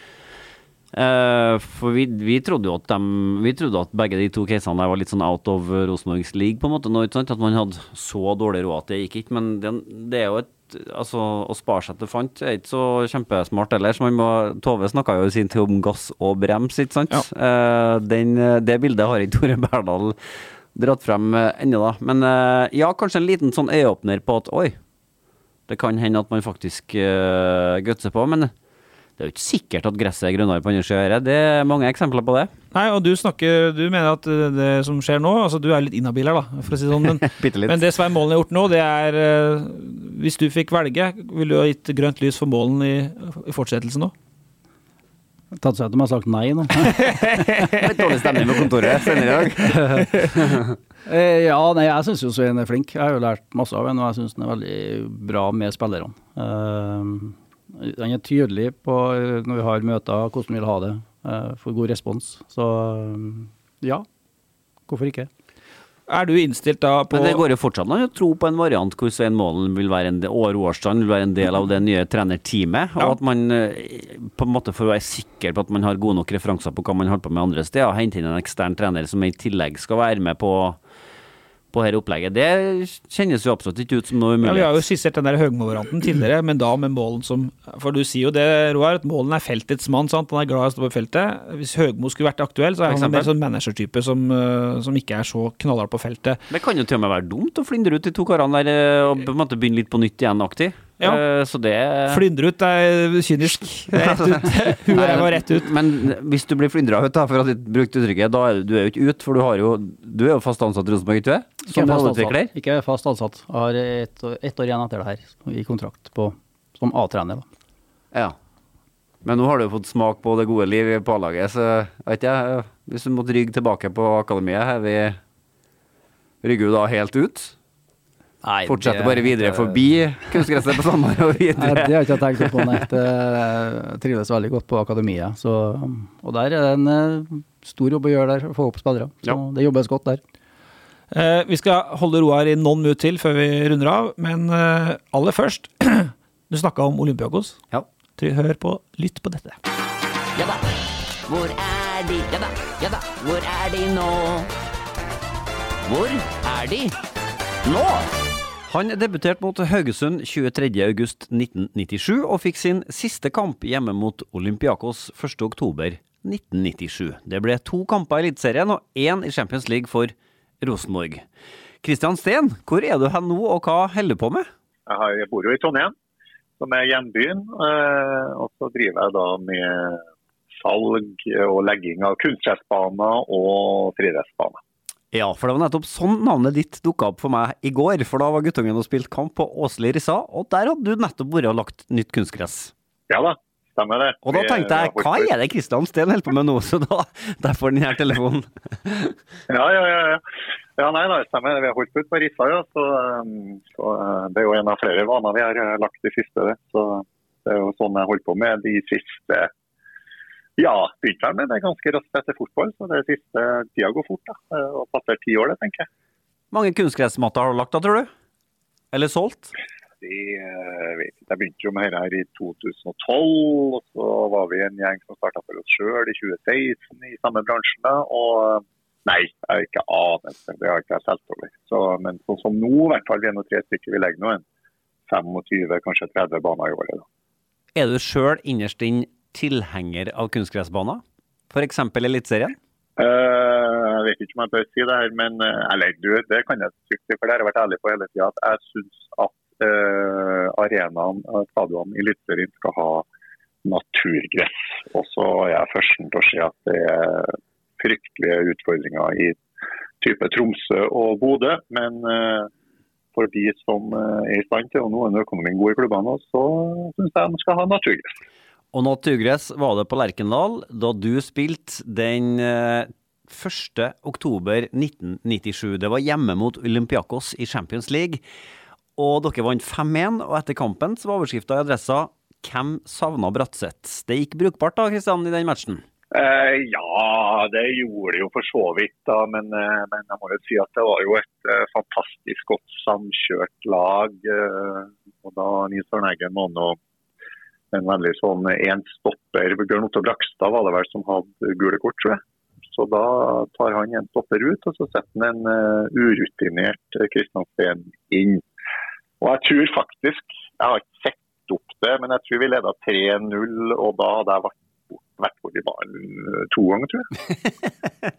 Uh, for vi, vi trodde jo at de, vi trodde at begge de to casene der var litt sånn out of Rosenborgs league på en måte nå, ikke sant? At man hadde så dårlig råd at det gikk ikke, men det, det er jo et, altså å spare seg til fant er ikke så kjempesmart heller, så man må, Tove snakket jo i sin tid om gass og brems, ikke sant? Ja. Uh, den, det bildet har ikke Tore Berdal dratt frem uh, enda da, men uh, ja, kanskje en liten sånn øyeåpner på at oi, det kan hende at man faktisk uh, gutser på, men det er jo ikke sikkert at gresset er grønnere på andre skjøret. Det er mange eksempler på det. Nei, og du snakker, du mener at det som skjer nå, altså du er litt inhabil her da, for å si sånn, men, men det Svein Målen har gjort nå, det er, hvis du fikk velge, vil du ha gitt grønt lys for Målen i, i fortsettelsen nå? Tatt seg at de har sagt nei nå. Litt dårlig stemning på kontoret, senere i dag. Ja, nei, jeg synes jo Svein er flink. Jeg har jo lært masse av henne, og jeg synes den er veldig bra med spillerne. Uh, Han er tydelig på når vi har møter, hvordan vi vil ha det, for god respons. Så ja, hvorfor ikke? Er du innstilt da på... Men det går jo fortsatt an å tro på en variant hvor Svein Målen vil være en del, og Roarstrand vil være en del av det nye trenerteamet, ja. Og at man på en måte for å være sikker på at man har gode nok referanser på hva man holder på med andre steder, hente inn en ekstern trener som i tillegg skal være med på på her opplegget. Det kjennes jo absolutt ikke ut som noe umulig. Ja, vi har jo skissert den der Høgmo-varianten tidligere, men da med Målen som, for du sier jo det, Roar, at Målen er feltets mann, sant? Han er glad i å stå på feltet. Hvis Høgmo skulle vært aktuell, så er han en mer sånn managertype som, som ikke er så knallhard på feltet. Det kan jo til og med være dumt å flindre ut de to karene der og på en måte begynne litt på nytt igjen aktig. Ja, så det... Flyndre ut er kynisk. Det er rett ut. Hun er var rett ut. Men hvis du blir flyndret ut da, for at du brukte uttrykket, da er du, du er jo ikke ut, for du har jo, du er jo fast ansatt i Rosenborg, ikke du? Ikke fast ansatt. Ikke fast ansatt. Jeg har ett et år igjen etter det her, i kontrakt på, som A-trener. Ja. Men nå har du jo fått smak på det gode liv på A-laget, så vet jeg, hvis du måtte rygge tilbake på akademiet, her vi rygger jo da helt ut. Nei, fortsetter det, bare videre forbi kunstgresset på Sandmar og videre. Nei, det har jeg ikke tenkt på, nei. Jeg trives veldig godt på akademiet. Så, og der er det en stor jobb å gjøre der, å få opp spillere. Så ja. Det jobbes godt der. Eh, vi skal holde Roar i noen minutter til før vi runder av, men eh, aller først, du snakket om Olympiakos. Ja. Hør på, lytt på dette. Ja da, hvor er de? Ja da, ja da, hvor er de nå? Hvor er de nå? Han debuterte mot Haugesund tjuetredje august nitten nittisju og fikk sin siste kamp hjemme mot Olympiakos første oktober nitten nittisju. Det ble to kamper i Eliteserien og én i Champions League for Rosenborg. Kristian Steen, hvor er du her nå og hva holder du på med? Jeg bor jo i Trondheim, som er hjembyen, og så driver jeg da med salg og legging av kunstgressbaner og friidrettsbaner. Ja, for det var nettopp sånn navnet ditt dukket opp for meg i går, for da var guttungen og spilt kamp på Åsli Rissa, og der hadde du nettopp vært og lagt nytt kunstgress. Ja da, stemmer det. Og da tenkte jeg, hva er det Kristian Steen holder på med nå, så da, derfor den her telefonen. ja, ja, ja, ja. Ja, nei, da stemmer det. Vi har holdt ut på Rissa, ja, så, så det er jo en av flere vaner vi har lagt i siste, det. Så det er jo sånn jeg holdt på med de siste... Ja, begynte med det ganske raskt etter fotball, så det siste tida går fort da, og passer ti år det, tenker jeg. Mange kunstgressmatter har du lagt da, tror du? Eller solgt? i, jeg vet ikke, jeg begynte jo med dette her i to tusen og tolv, og så var vi en gjeng som startet for oss selv i tjue seksten i samme bransjen da, og nei, jeg har ikke anet, det har ikke jeg selv over. Så, men sånn som nå, i hvert fall, vi er noe tre stykker, vi legger nå en tjuefem, kanskje tretti baner i året da. Er du selv innerst inn tilhenger av kunstgressbaner? For eksempel Elitserien? Uh, jeg vet ikke om jeg bør si det her, men uh, eller, du, det kan jeg trykke, for det har jeg vært ærlig på hele tiden, at jeg synes at uh, arenaen, stadion i Elitserien skal ha naturgress. Og så er jeg førsten til å se at det er fryktelige utfordringer i type Tromsø og Bodø, men uh, for de som uh, er i stand til, og noen økonomien god i klubbene, så synes jeg de skal ha naturgress. Og naturgress var det på Lerkendal da du spilte den uh, første oktober nitten nittisju. Det var hjemme mot Olympiakos i Champions League, og dere vant fem en, og etter kampen så var overskriften i adressa «Hvem savnet Bratseth?» Det gikk brukbart da, Kristian, i den matchen? Eh, ja, det gjorde det jo for så vidt da, men, eh, men jeg må jo si at det var jo et eh, fantastisk godt samkjørt lag, eh, og da Nils Arne Eggen var nå en veldig sånn en stopper, Bjørn Otto Brakstad var det vel som hadde gule kort, tror jeg. Så da tar han en stopper ut, og så setter han en uh, urutinert Kristian Steen inn. Og jeg tror faktisk, jeg har ikke sett opp det, men jeg tror vi ledet tre null, og da hadde jeg vært vært bort i banen to ganger, tror jeg.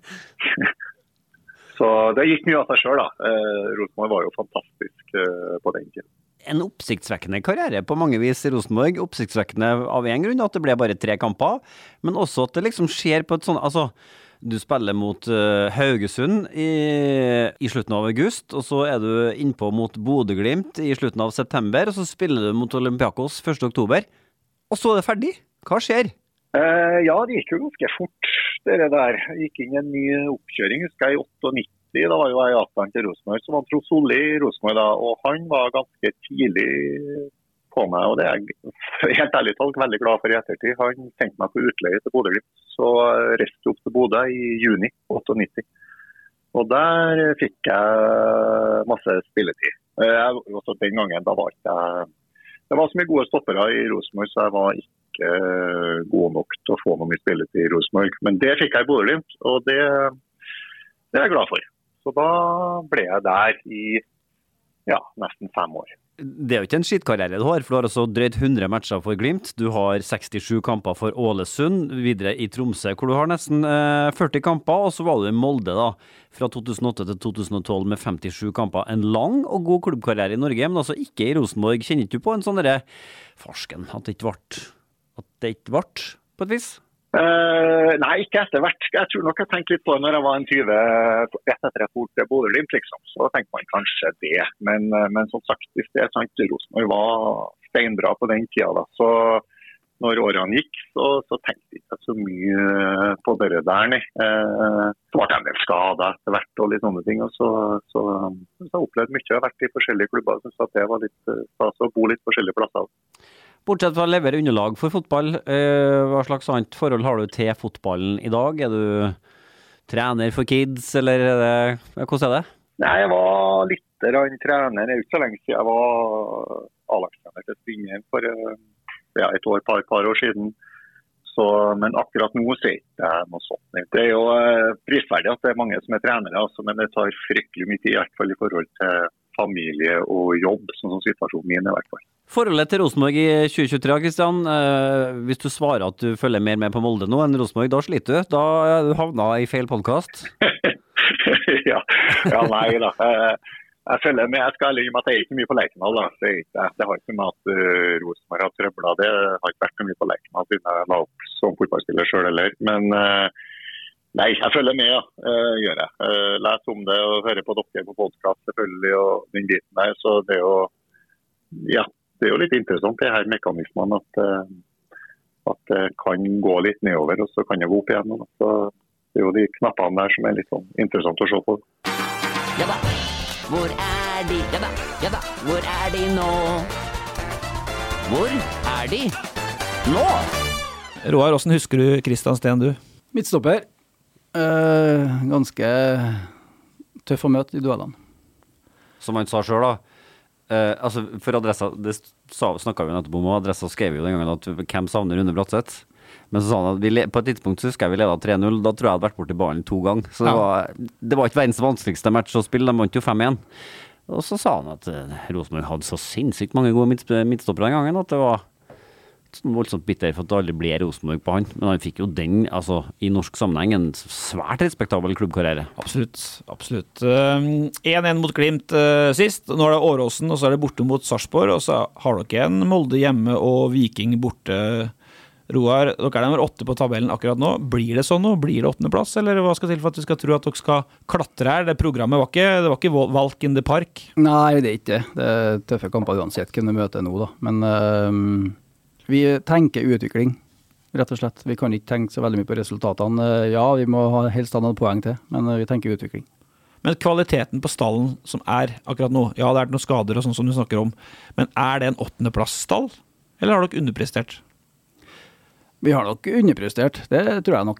Så det gikk mye av seg selv da. Eh, Rosenborg var jo fantastisk eh, på den tiden. En oppsiktsvekkende karriere på mange vis i Rosenborg. Oppsiktsvekkende av en grunn, at det ble bare tre kamper, men også at det liksom skjer på et sånt, altså, du spiller mot uh, Haugesund i, i slutten av august, og så er du innpå mot Bodø/Glimt i slutten av september, og så spiller du mot Olympiakos første oktober, og så er det ferdig. Hva skjer? Uh, ja, det gikk jo ganske fort, det der. Det gikk inn en ny oppkjøring, husker jeg, i åttiåtte. Da var jo jeg i Aten til Rosenborg, så var Tro Solli i Rosenborg da, og han var ganske tidlig på meg, og det er jeg helt ærlig talt veldig glad for i ettertid. Han tenkte meg på utleie til Bodø-Glimt, så reiste opp til Bodø i juni åttiåtte. Og der fikk jeg masse spilletid. Jeg, også den gangen, da var ikke jeg... Det var så mye gode stoppere i Rosenborg, så jeg var ikke god nok til å få noe mye spilletid i Rosenborg. Men det fikk jeg i Bodø-Glimt, og det, det er jeg glad for. Så da ble jeg der i ja, nesten fem år. Det er jo ikke en skittkarriere du har, for du har også drøyt hundre matcher for Glimt. Du har sekstisju kamper for Ålesund, videre i Tromsø, hvor du har nesten eh, førti kamper, og så var du i Molde da, fra to tusen og åtte til to tusen og tolv med femtisju kamper. En lang og god klubbkarriere i Norge, men altså ikke i Rosenborg. Kjenner du på en sånn derre farsken, at det ikke vart, at det ikke vart på et vis? Uh, nei, ikke etter hvert. Jeg tror nok jeg tenkte litt på det når jeg var en tyve rett etter jeg for til Bodø-Glimt, liksom. Så tenkte man kanskje det. Men, men som sagt, hvis det er sant, Rosenborg var steinbra på den tida da. Så når årene gikk, så, så tenkte jeg ikke så mye på det der, nei. Uh, så ble jeg en del skadet etter hvert og litt sånne ting. Og så, så, så jeg opplevde mye. Jeg har vært i forskjellige klubber, så jeg synes at det var litt stas å bo litt forskjellige plasser. Bortsett fra å levere underlag for fotball, hva slags annet forhold har du til fotballen i dag? Er du trener for kids, eller er det, hvordan er det? Nei, jeg var litt trener. Det er ikke så lenge siden jeg var A-lagstrener til Strindheim for ja, et år, par, par år siden. Så, men akkurat nå så er det noe sånt. Det er jo prisverdig at det er mange som er trenere, altså, men det tar fryktelig mye tid, i hvert fall i forhold til familie og jobb, sånn som situasjonen min i hvert fall. Forholdet til Rosenborg i tjue tjuetre, Kristian, eh, hvis du svarer at du følger mer med på Molde nå enn Rosenborg, da sliter du. Da er du havnet i feil podcast. ja, ja, nei da. Jeg, jeg følger med. Jeg skal ærlig med at jeg er ikke mye på Lerkendal. Da. Det, det, det har ikke med at uh, Rosenborg har trøblet. Det har ikke vært mye på Lerkendal siden jeg la opp som fotballspiller selv heller. Men uh, nei, jeg følger med, ja. Uh, gjør jeg. Uh, leser om det og hører på dere på podcast selvfølgelig og den biten der. Så det er jo, ja, det er jo litt interessant det her mekanismene at, uh, at det kan gå litt nedover og så kan det gå opp igjen. Så det er jo de knappene der som er litt sånn interessant å se på. Ja da, hvor er de? Ja da, ja da, hvor er de nå? Hvor er de nå? Roar, hvordan husker du Kristian Steen, du? Midtstopper. Uh, ganske tøff å møte i duellene. Som han sa selv da, Uh, altså, for Adressa, det snakket vi nettopp om, og Adressa skrev jo den gangen at hvem savner Rune Bratseth? Men så sa han at vi, på et tidspunkt så husker jeg vi ledet tre null, da tror jeg jeg hadde vært borti ballen to ganger. Så det, ja. var, det var ikke verdens vanskeligste match å spille, de vant jo fem igjen. Og så sa han at uh, Rosenborg hadde så sinnssykt mange gode midt, midtstoppere den gangen, at det var sånn voldsomt bitter for at det aldri ble Rosenborg på han. Men han fikk jo den, altså i norsk sammenheng, en svært respektabel klubbkarriere. Absolutt, absolutt. én én mot Glimt uh, sist, nå er det Åråsen, og så er det borte mot Sarpsborg, og så har dere en Molde hjemme og Viking borte. Roar, dere er nummer åtte på tabellen akkurat nå. Blir det sånn nå? Blir det åttende plass, eller hva skal til for at vi skal tro at dere skal klatre her? Det programmet var ikke, det var ikke Valk in the Park? Nei, det er ikke det. Det er tøffe kamper uansett hvem du møter nå da. Men uh, vi tenker utvikling, rett og slett. Vi kan ikke tenke så veldig mye på resultatene. Ja, vi må ha helst ha noen poeng til, men vi tenker utvikling. Men kvaliteten på stallen som er akkurat nå, ja, det er noen skader og sånn som du snakker om, men er det en åttende plass stall, eller har dere underprestert? Vi har nok underprestert, det tror jeg nok.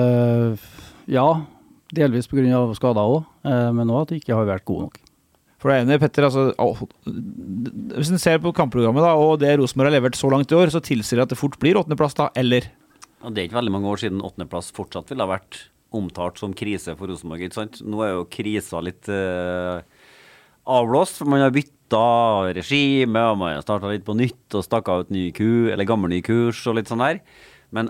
Uh, ja, delvis på grunn av skader også, uh, men nå at det ikke har vært god nok. For det er enig, Petter, altså, å, hvis en ser på kampprogrammet da, og det Rosenborg har levert så langt i år, så tilsier det at det fort blir åttende plass da, eller? Ja, det er ikke veldig mange år siden åttende plass fortsatt ville ha vært omtalt som krise for Rosenborg, ikke sant? Nå er jo krisa litt uh, avblåst, for man har bytta regime, og man har startet litt på nytt, og stakket ut ny kur, eller gammel ny kurs, og litt sånn der. Men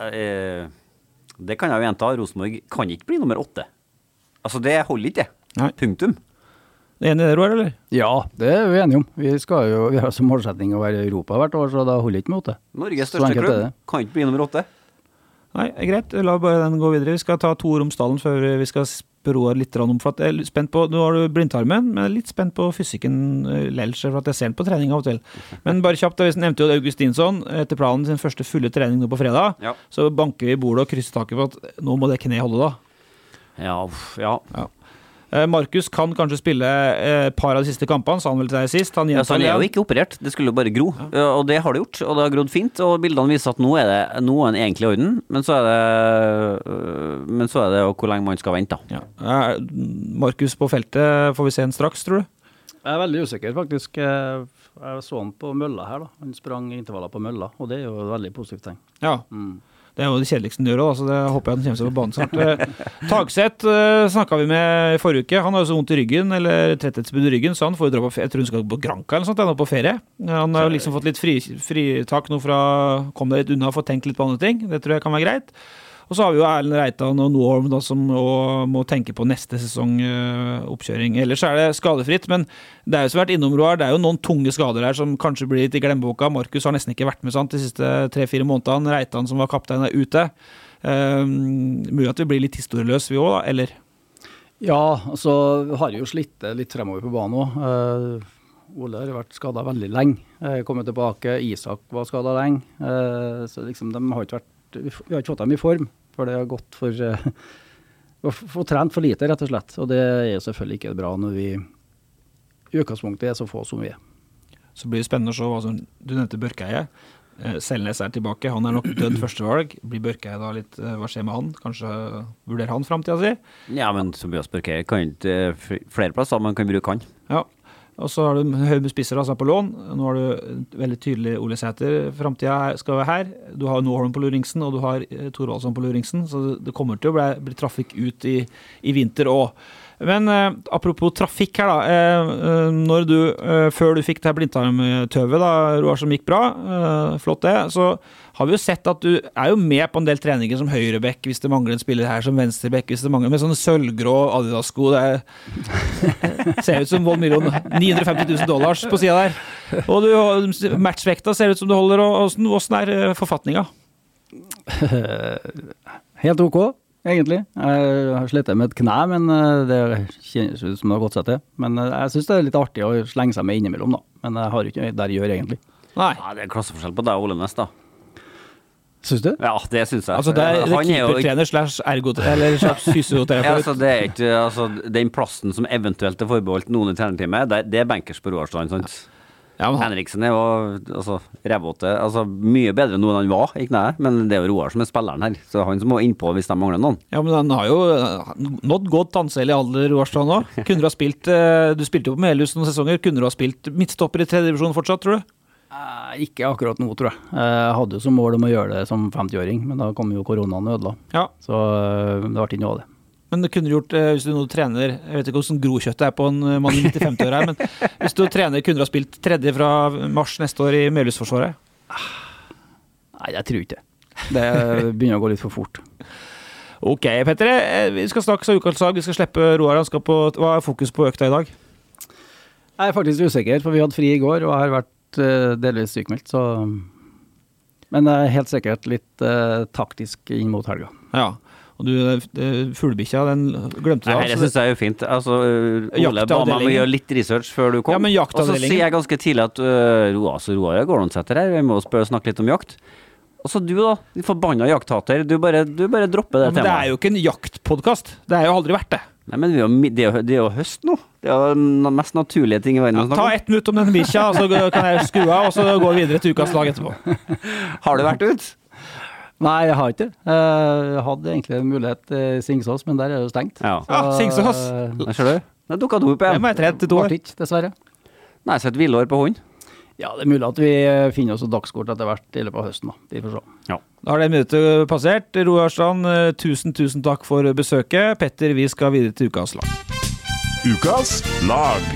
uh, det kan jeg jo gjenta, Rosenborg kan ikke bli nummer åtte. Altså, det holder ikke, Nei. Punktum. Det er enig i det, Roar, eller? Ja, det er vi enige om. Vi skal jo, vi har som målsetning å være i Europa hvert år, så da holder ikke med åtte. Norges største klubb kan ikke bli nummer åtte. Nei, er greit. La bare den gå videre. Vi skal ta to ord om stallen før vi skal spørre litt om, for at jeg er spent på, nå har du blindtarmen, men jeg er litt spent på fysikken Lelscher, for at jeg ser den på trening av og til. Men bare kjapt, da, vi nevnte jo Augustinsson, etter planen sin første fulle trening nå på fredag, ja. Så banker vi i bordet og krysser taket på at nå må det kne holde da. Ja, ja. Ja. Markus kan kanskje spille et par av de siste kampene, sa han vel til deg sist. Han, ja, så han er jo ikke operert, det skulle jo bare gro, ja. Og det har det gjort, og det har grodd fint, og bildene viser at nå er det noe en egentlig orden, men så er det, men så er det hvor lenge man skal vente da. Ja. Markus på feltet, får vi se en straks, tror du? Jeg er veldig usikker faktisk. Jeg så han på mølla her da, han sprang intervaller på mølla, og det er jo et veldig positivt ting. Ja. Mm. Det er jo det kjedeligste han gjør også, så det håper jeg han kommer seg på banen snart. Tagseth uh, snakket vi med i forrige uke. Han har jo så vondt i ryggen, eller tretthetsbrudd i ryggen, så han får jo dra på, jeg tror han skal på Granca eller sånt, han er på ferie. Han har jo liksom fått litt fri, fritak nå fra, kom det litt unna for å tenke litt på andre ting. Det tror jeg kan være greit. Og så har vi jo Erlend Reitan og Noholm da, som må tenke på neste sesong uh, oppkjøring. Ellers er det skadefritt, men det er jo som vært innom, Roar, det er jo noen tunge skader her som kanskje blir litt i glemmeboka. Markus har nesten ikke vært med sant, de siste tre-fire månedene. Reitan som var kaptein er ute. Uh, mulig at vi blir litt historieløs vi også da, eller? Ja, altså har jo slitt litt fremover på banen også. Uh, Ole har vært skadet veldig lenge. Uh, kommet tilbake, Isak var skadet lenge. Uh, så liksom de har ikke vært vi har ikke fått dem i form, for det har gått for uh, for trent for lite, rett og slett. Og det er jo selvfølgelig ikke bra når vi i utgangspunktet er så få som vi er. Så blir det spennende å se hva som, du nevnte Børkeie. Eh, Selnes er tilbake, han er nok død førstevalg. Blir Børkeie da litt, eh, hva skjer med han? Kanskje vurderer han fremtiden si? Ja, men Tobias Børkeie kan ikke flere plasser, man kan bruke han. Ja. Og så har du en høy med spisser altså på lån. Nå har du veldig tydelig Ole Sæter. Fremtiden skal være her. Du har Noholm på Luringsen, og du har Thorvaldsson på Luringsen. Så det kommer til å bli, bli trafikk ut i, i vinter også. Men eh, apropos trafikk her da. Eh, når du, eh, før du fikk det her blindtarmtøvet da, Roar, som gikk bra, eh, flott det, så har vi jo sett at du er jo med på en del treninger som høyrebekk, hvis det mangler en spiller her som venstrebekk, hvis det mangler med sånne sølvgrå Adidas-sko. Det er, ser ut som Volmillion, ni hundre og femti tusen dollars på siden der. Og du, matchvekta ser ut som du holder, og hvordan er forfatninga? Helt ok, egentlig. Jeg har slettet med et knæ, men det kjennes ut som det har gått seg til. Men jeg synes det er litt artig å slenge seg med innimellom da. Men jeg har ikke der jeg gjør egentlig. Nei. Ja, det er klasseforskjell på deg og Ole Næss da. Synes du? Ja, det synes jeg. Altså det er keepertrener slash ergot, eller slags fysioterapeut. Ja, altså det er ikke, altså den plassen som eventuelt er forbeholdt noen i trenerteamet, det, det er bankers på Roarstrand, sant? Ja, men Henriksen er jo altså, revåte, altså mye bedre nå enn han var, ikke nei, men det er jo Roar som er spilleren her, så det er han som må innpå hvis de mangler noen. Ja, men han har jo nådd godt anselig alder, Roarstrand nå. Kunne du ha spilt, du spilte jo på Melhus noen sesonger, kunne du ha spilt midtstopper i tredje divisjon fortsatt, tror du? Eh, ikke akkurat nå, tror jeg. Jeg hadde jo som mål om å gjøre det som femti-åring, men da kom jo koronaen og ødela. Ja. Så det var ikke noe av det. Men det kunne du gjort, hvis du nå trener, jeg vet ikke hvordan grokjøttet er på en mann i nittifem år her, men hvis du trener, kunne du ha spilt tredje fra mars neste år i Melhusforsvaret? Nei, jeg tror ikke det. Det begynner å gå litt for fort. Ok, Petter, vi skal snakke om ukas lag, vi skal slippe Roar, han skal på, hva er fokus på økta i dag? Jeg er faktisk usikker, for vi hadde fri i går, og jeg har vært delvis sykmeldt, så men det er helt sikkert litt uh, taktisk inn mot helga. Ja, og du, fuglebikja, den glemte du av. Nei, det synes jeg er jo fint. Altså, Ole ba meg om å gjøre litt research før du kom, ja, og så sier jeg ganske tidlig at uh, Roar, så Roar går noen setter her, vi må spørre, snakke litt om jakt. Og så du da, de forbanna jakthater, du bare, du bare dropper det ja, men temaet. Det er jo ikke en jaktpodcast, det er jo aldri vært det. Nei, men det er, jo, det, er jo, det er jo høst nå. Det er jo den mest naturlige ting i verden å ja, snakke om. Ta ett minutt om denne bikkja, og så kan jeg skru av, og så går vi videre til ukas lag etterpå. Har du vært ut? Nei, jeg har ikke. Jeg hadde egentlig en mulighet i Singsås, men der er det jo stengt. Ja, ja Singsås. Der ser du. Det dukket du opp igjen. Det må jeg tredd til to år. Ikke, dessverre. Nei, så et villår på hund. Ja, det er mulig at vi finner oss et dagskort etter hvert i løpet av høsten da. Vi får se. Ja. Da har det minuttet passert. Roarstrand, tusen, tusen takk for besøket. Petter, vi skal videre til ukas lag. Ukas lag.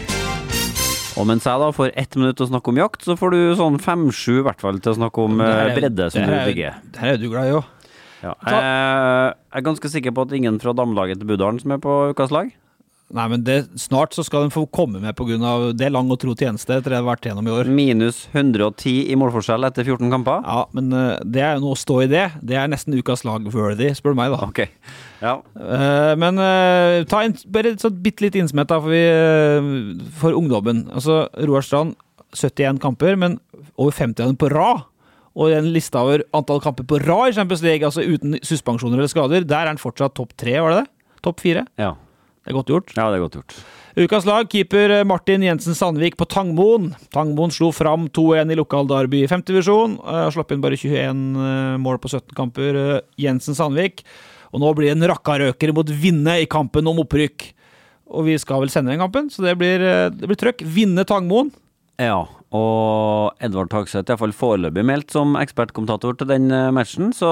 Og mens jeg da får ett minutt å snakke om jakt, så får du sånn fem-sju i hvert fall til å snakke om er, bredde som du digger. Det her er du glad i jo. Ja. Jeg er ganske sikker på at ingen fra damelaget til Budalen som er på ukas lag. Nei, men det, snart så skal de få komme med på grunn av det lang og tro tjeneste etter det har vært gjennom i år. Minus hundre og ti i målforskjell etter fjorten kamper. Ja, men uh, det er jo noe å stå i det. Det er nesten ukas lag-worthy, spør du meg da. Ok, ja. Uh, men uh, ta en, bare et sånt bitte litt innsmett da, for, vi, uh, for ungdommen. Altså, Roarstrand, syttien kamper, men over femti av dem på rad. Og en liste over antall kamper på rad i Champions League, altså uten suspensjoner eller skader, der er han fortsatt topp tre, var det det? Topp fire? Ja. Det er godt gjort. Ja, det er godt gjort. Ukas lag, keeper Martin Jensen Sandvik på Tangmoen. Tangmoen slo fram to en i lokaldarby i femte divisjon, og slapp inn bare tjueen mål på sytten kamper. Jensen Sandvik. Og nå blir det en rakkarøker mot vinne i kampen om opprykk. Og vi skal vel sende den kampen, så det blir, det blir trøkk. Vinne Tangmoen. Ja, og Edvard Tagseth er i hvert fall foreløpig meldt som ekspertkommentator til den matchen, så,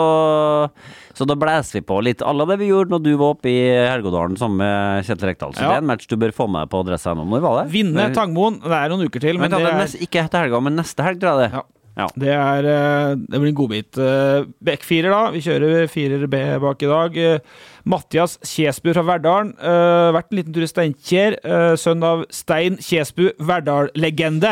så da blæser vi på litt alle det vi gjorde når du var oppe i Helgodalen sammen med Kjetil Rekdal. Så ja. Det er en match du bør få med på adressa nå. Når var det? Vinne Tangmoen, det er noen uker til. Men, men det er neste, ikke etter helga, men neste helg, tror jeg det. Ja. Ja. Det, er, det blir en godbit. Bekk firer da, vi kjører firer B bak i dag. Mathias Kjesbu fra Verdalen, uh, vært en liten tur i Steinkjer, uh, sønn av Stein Kjesbu, Verdal-legende.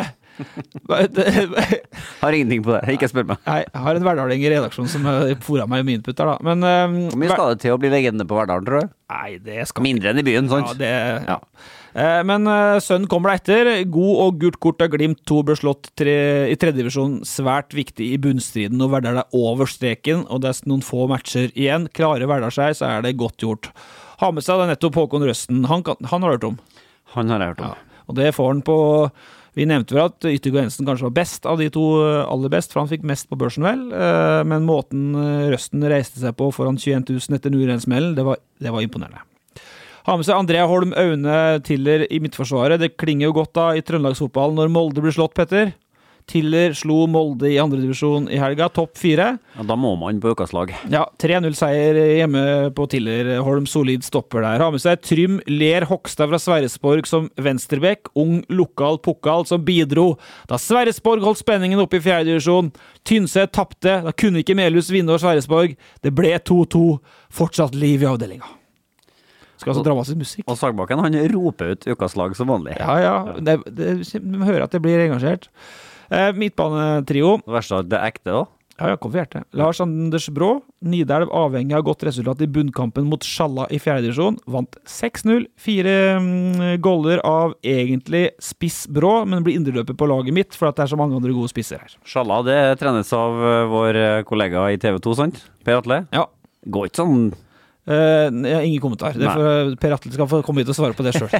Har ingenting på det, ikke spør meg. Nei, jeg har en Verdaling i redaksjonen som foret meg med input der da. Men, um, Hvor mye skal det til å bli legende på Verdalen, tror du? Nei, det skal mindre enn i byen, sant? Ja, det, ja. Uh, men uh, sønnen kommer da etter. God og gult kort av Glimt, to ble slått tre, i tredje divisjon, svært viktig i bunnstriden, og Verdal er over streken, og det er noen få matcher igjen. Klarer Verdal seg, så er det godt gjort. Ha med seg det nettopp Håkon Røsten. Han, kan, han har hørt om. Han har jeg hørt om. Ja. Og det får han på. Vi nevnte vel at Yttergård Jensen kanskje var best av de to aller best, for han fikk mest på børsen vel, men måten Røsten reiste seg på foran tjueen tusen etter Nurensmellen, det var, det var imponerende. Ha med seg Andrea Holm Aune Tiller i midtforsvaret. Det klinger jo godt da i Trøndelagsfotballen når Molde blir slått, Petter. Tiller slo Molde i andre divisjon i helga, topp fire. Ja, da må man på ukas lag. Ja, tre null seier hjemme på Tiller. Holm solid stopper der. Ha med seg Trym Ler Hokstad fra Sverresborg som venstrebekk. Ung lokal pokal som bidro. Da Sverresborg holdt spenningen oppe i fjerde divisjon. Tynset tappte. Da kunne ikke Melhus vinne over Sverresborg. Det ble to to. Fortsatt liv i avdelinga. Skal altså dramatisk musikk. Og Sagbakken, han roper ut ukas lag som vanlig. Ja, ja. Det, det, vi hører at det blir engasjert. Eh, midtbanetrio. Det verste er det ekte da. Ja, jeg kom for hjertet. Lars Anders Brå, Nidelv avhengig av godt resultat i bunnkampen mot Sjalla i fjerde divisjon, vant seks null, fire mm, goller av egentlig spiss Brå, men blir indreløper på laget mitt, for at det er så mange andre gode spisser her. Sjalla, det trenes av vår kollega i T V to, sant? Per Atle? Ja. Går ikke sånn... Uh, ingen kommentar. Det for, Per Atle skal få komme hit og svare på det selv.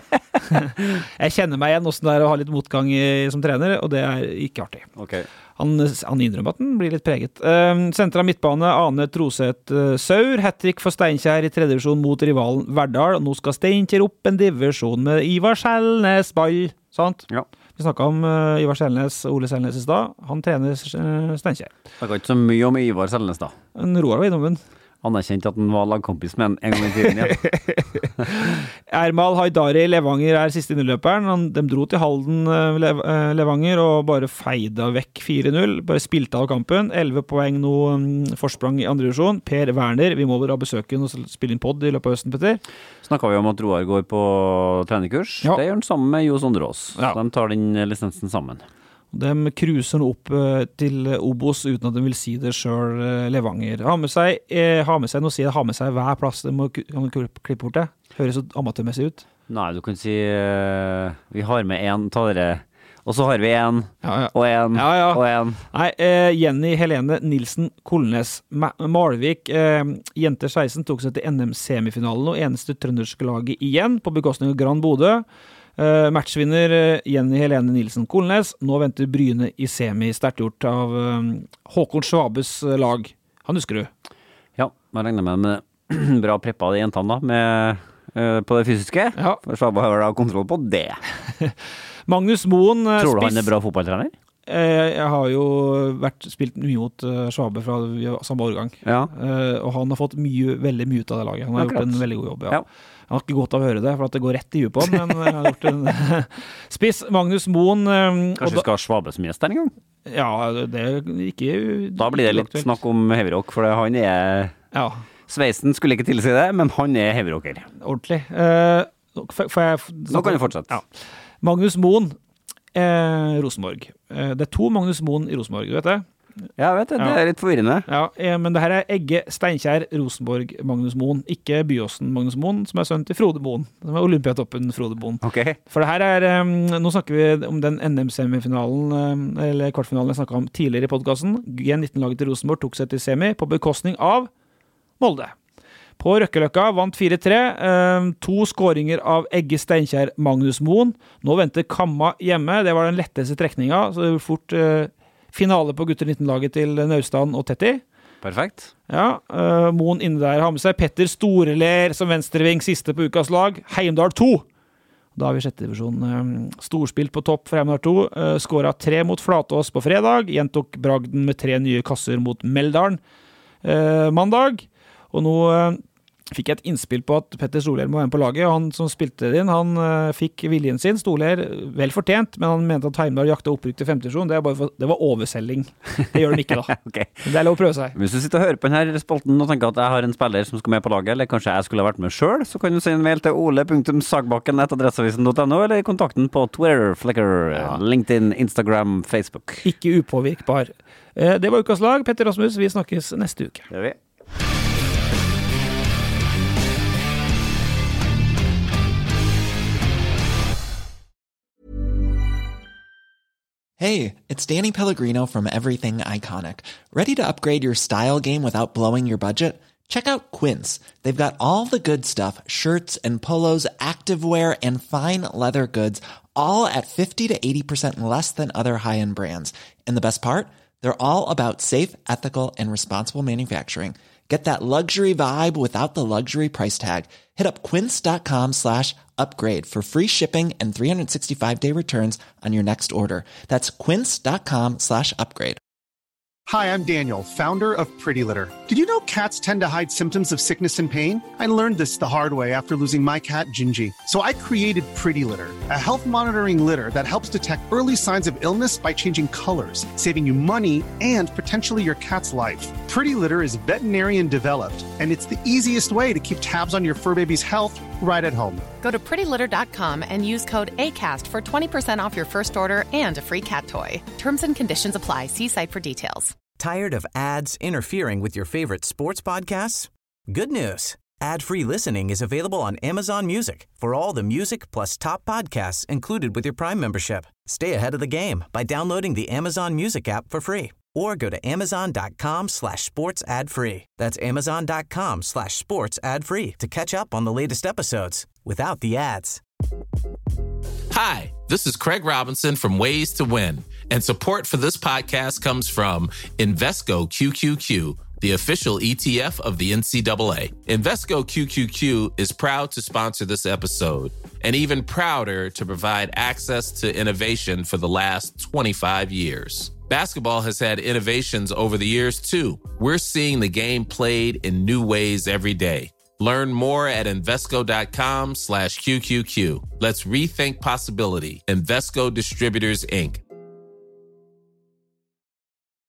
Jeg kjenner meg igjen hvordan det er å ha litt motgang i, som trener, og det er ikke artig. Okay. Han, han innrømmer at den blir litt preget. Uh, Sentra midtbane, Ane Troseth uh, Saur, hat-trick for Steinkjer i tredje divisjon mot rivalen Verdal. Nå skal Steinkjer opp en divisjon med Ivar Selnes ball, sant? Ja. Vi snakket om uh, Ivar Selnes, Ole Selnes i sted. Han trener uh, Steinkjer. Det var ikke så mye om Ivar Selnes da. En Roar var innom den. Anerkjent at han var lagkompis med en en gang i tiden, ja. Ermal Haidari Levanger er siste innløperen. Han, de dro til Halden Lev, Levanger og bare feida vekk fire null. Bare spilte av kampen. elleve poeng nå um, forsprang i andre divisjon. Per Werner, vi må bare besøke og spille inn podd i løpet av høsten, Petter. Snakket vi om at Roar går på trenerkurs. Ja. Det gjør han sammen med Jo Sondrås. Ja. De tar den lisensen sammen. De cruiser nå opp til Obos uten at de vil si det selv, Levanger. Ha med seg, eh, ha med seg noe å si, ha med seg hver plass. De må kan du klippe bort det. Høres så amatørmessig ut. Nei, du kan si uh, vi har med en, ta dere, og så har vi en, ja, ja. og en, ja, ja. og en. Nei, eh, Jenny Helene Nilsen Kolnes Ma- Malvik, eh, jenter seksten, tok seg til N M-semifinalen og eneste trønderske laget igjen på bekostning av Gran Bodø. Uh, matchvinner uh, Jenny Helene Nilsen Kolnes. Nå venter Bryne i semi, sterkt gjort av uh, Håkon Schwabes uh, lag. Han husker du? Ja, jeg regner med med bra preppa de jentene da, med, uh, på det fysiske. Ja. For Schwabe har da kontroll på det. Magnus Moen uh, Tror du spiss... han er bra fotballtrener? Uh, jeg har jo vært spilt mye mot uh, Schwabe fra samme årgang. Ja. Uh, og han har fått mye, veldig mye ut av det laget. Han har Akkurat. gjort en veldig god jobb, ja. ja. Han har ikke godt av å høre det, for at det går rett i huet på han, men jeg har gjort en spiss. Magnus Moen. Kanskje vi skal ha Schwabe som gjest en gang? Ja, det er ikke... Da blir det litt aktuelt. Snakk om heavyrock, for han er... Ja. Sveisen skulle ikke tilsi det, men han er heavyrocker. Ordentlig. Uh, for, for jeg, Nå kan du fortsette. Ja. Magnus Moen, eh, Rosenborg. Eh, det er to Magnus Moen i Rosenborg, du vet det? Ja, jeg vet det. Det er litt forvirrende. Ja, men det her er Egge Steinkjer Rosenborg Magnus Moen, ikke Byåsen Magnus Moen, som er sønn til Frode Moen. Som er Olympiatoppen Frode Moen. Okay. For det her er, nå snakker vi om den N M-semifinalen, eller kvartfinalen jeg snakket om tidligere i podcasten. G nitten-laget til Rosenborg tok seg til semi på bekostning av Molde. På Røkkeløkka vant fire tre, to skåringer av Egge Steinkjer Magnus Moen. Nå venter Kamma hjemme, det var den letteste trekninga, så det var fort... Finale på gutter nitten-laget til Naustad og Tetti. Perfekt. Ja, uh, Moen inne der har med seg Petter Storeler som venstreving, siste på ukas lag. Heimdal to. Da har vi sjette divisjon. Um, storspilt på topp for Heimdal to. Uh, skåret tre mot Flatås på fredag. Gjentok Bragden med tre nye kasser mot Meldalen uh, mandag. Og nå... Uh, fikk jeg et innspill på at Petter Stoler må være med på laget, og han som spilte det inn, han uh, fikk viljen sin. Stoler vel fortjent, men han mente at Heimdal jakta opprykk til femte divisjon. Det, det var overselging. Det gjør den ikke da. Okay. Det er lov å prøve seg. Hvis du sitter og hører på denne spalten og tenker at jeg har en spiller som skal med på laget, eller kanskje jeg skulle ha vært med selv, så kan du sende en mail til ole punktum sagbakken etter adresseavisen punktum no, eller kontakten på Twitter, Flickr, ja. LinkedIn, Instagram, Facebook. Ikke upåvirkbar. Uh, det var ukas lag. Petter Rasmus, vi snakkes neste uke. Det gjør vi. Hey, it's Danny Pellegrino from Everything Iconic. Ready to upgrade your style game without blowing your budget? Check out Quince. They've got all the good stuff, shirts and polos, activewear, and fine leather goods, all at fifty to eighty percent less than other high-end brands. And the best part? They're all about safe, ethical, and responsible manufacturing. Get that luxury vibe without the luxury price tag. Hit up quince.com slash upgrade for free shipping and three sixty-five day returns on your next order. That's quince.com slash upgrade. Hi, I'm Daniel, founder of Pretty Litter. Did you know cats tend to hide symptoms of sickness and pain? I learned this the hard way after losing my cat, Gingy. So I created Pretty Litter, a health monitoring litter that helps detect early signs of illness by changing colors, saving you money and potentially your cat's life. Pretty Litter is veterinarian developed, and it's the easiest way to keep tabs on your fur baby's health right at home. Go to pretty litter dot com and use code ACAST for twenty percent off your first order and a free cat toy. Terms and conditions apply. See site for details. Tired of ads interfering with your favorite sports podcasts? Good news. Ad-free listening is available on Amazon Music for all the music plus top podcasts included with your Prime membership. Stay ahead of the game by downloading the Amazon Music app for free or go to amazon.com slash sports ad free. That's amazon.com slash sports ad free to catch up on the latest episodes without the ads. Hi, this is Craig Robinson from Ways to Win, and support for this podcast comes from Invesco Q Q Q, the official E T F of the N C double A. Invesco Q Q Q is proud to sponsor this episode, and even prouder to provide access to innovation for the last twenty-five years. Basketball has had innovations over the years, too. We're seeing the game played in new ways every day. Learn more at Invesco.com slash QQQ. Let's rethink possibility. Invesco Distributors, Incorporated.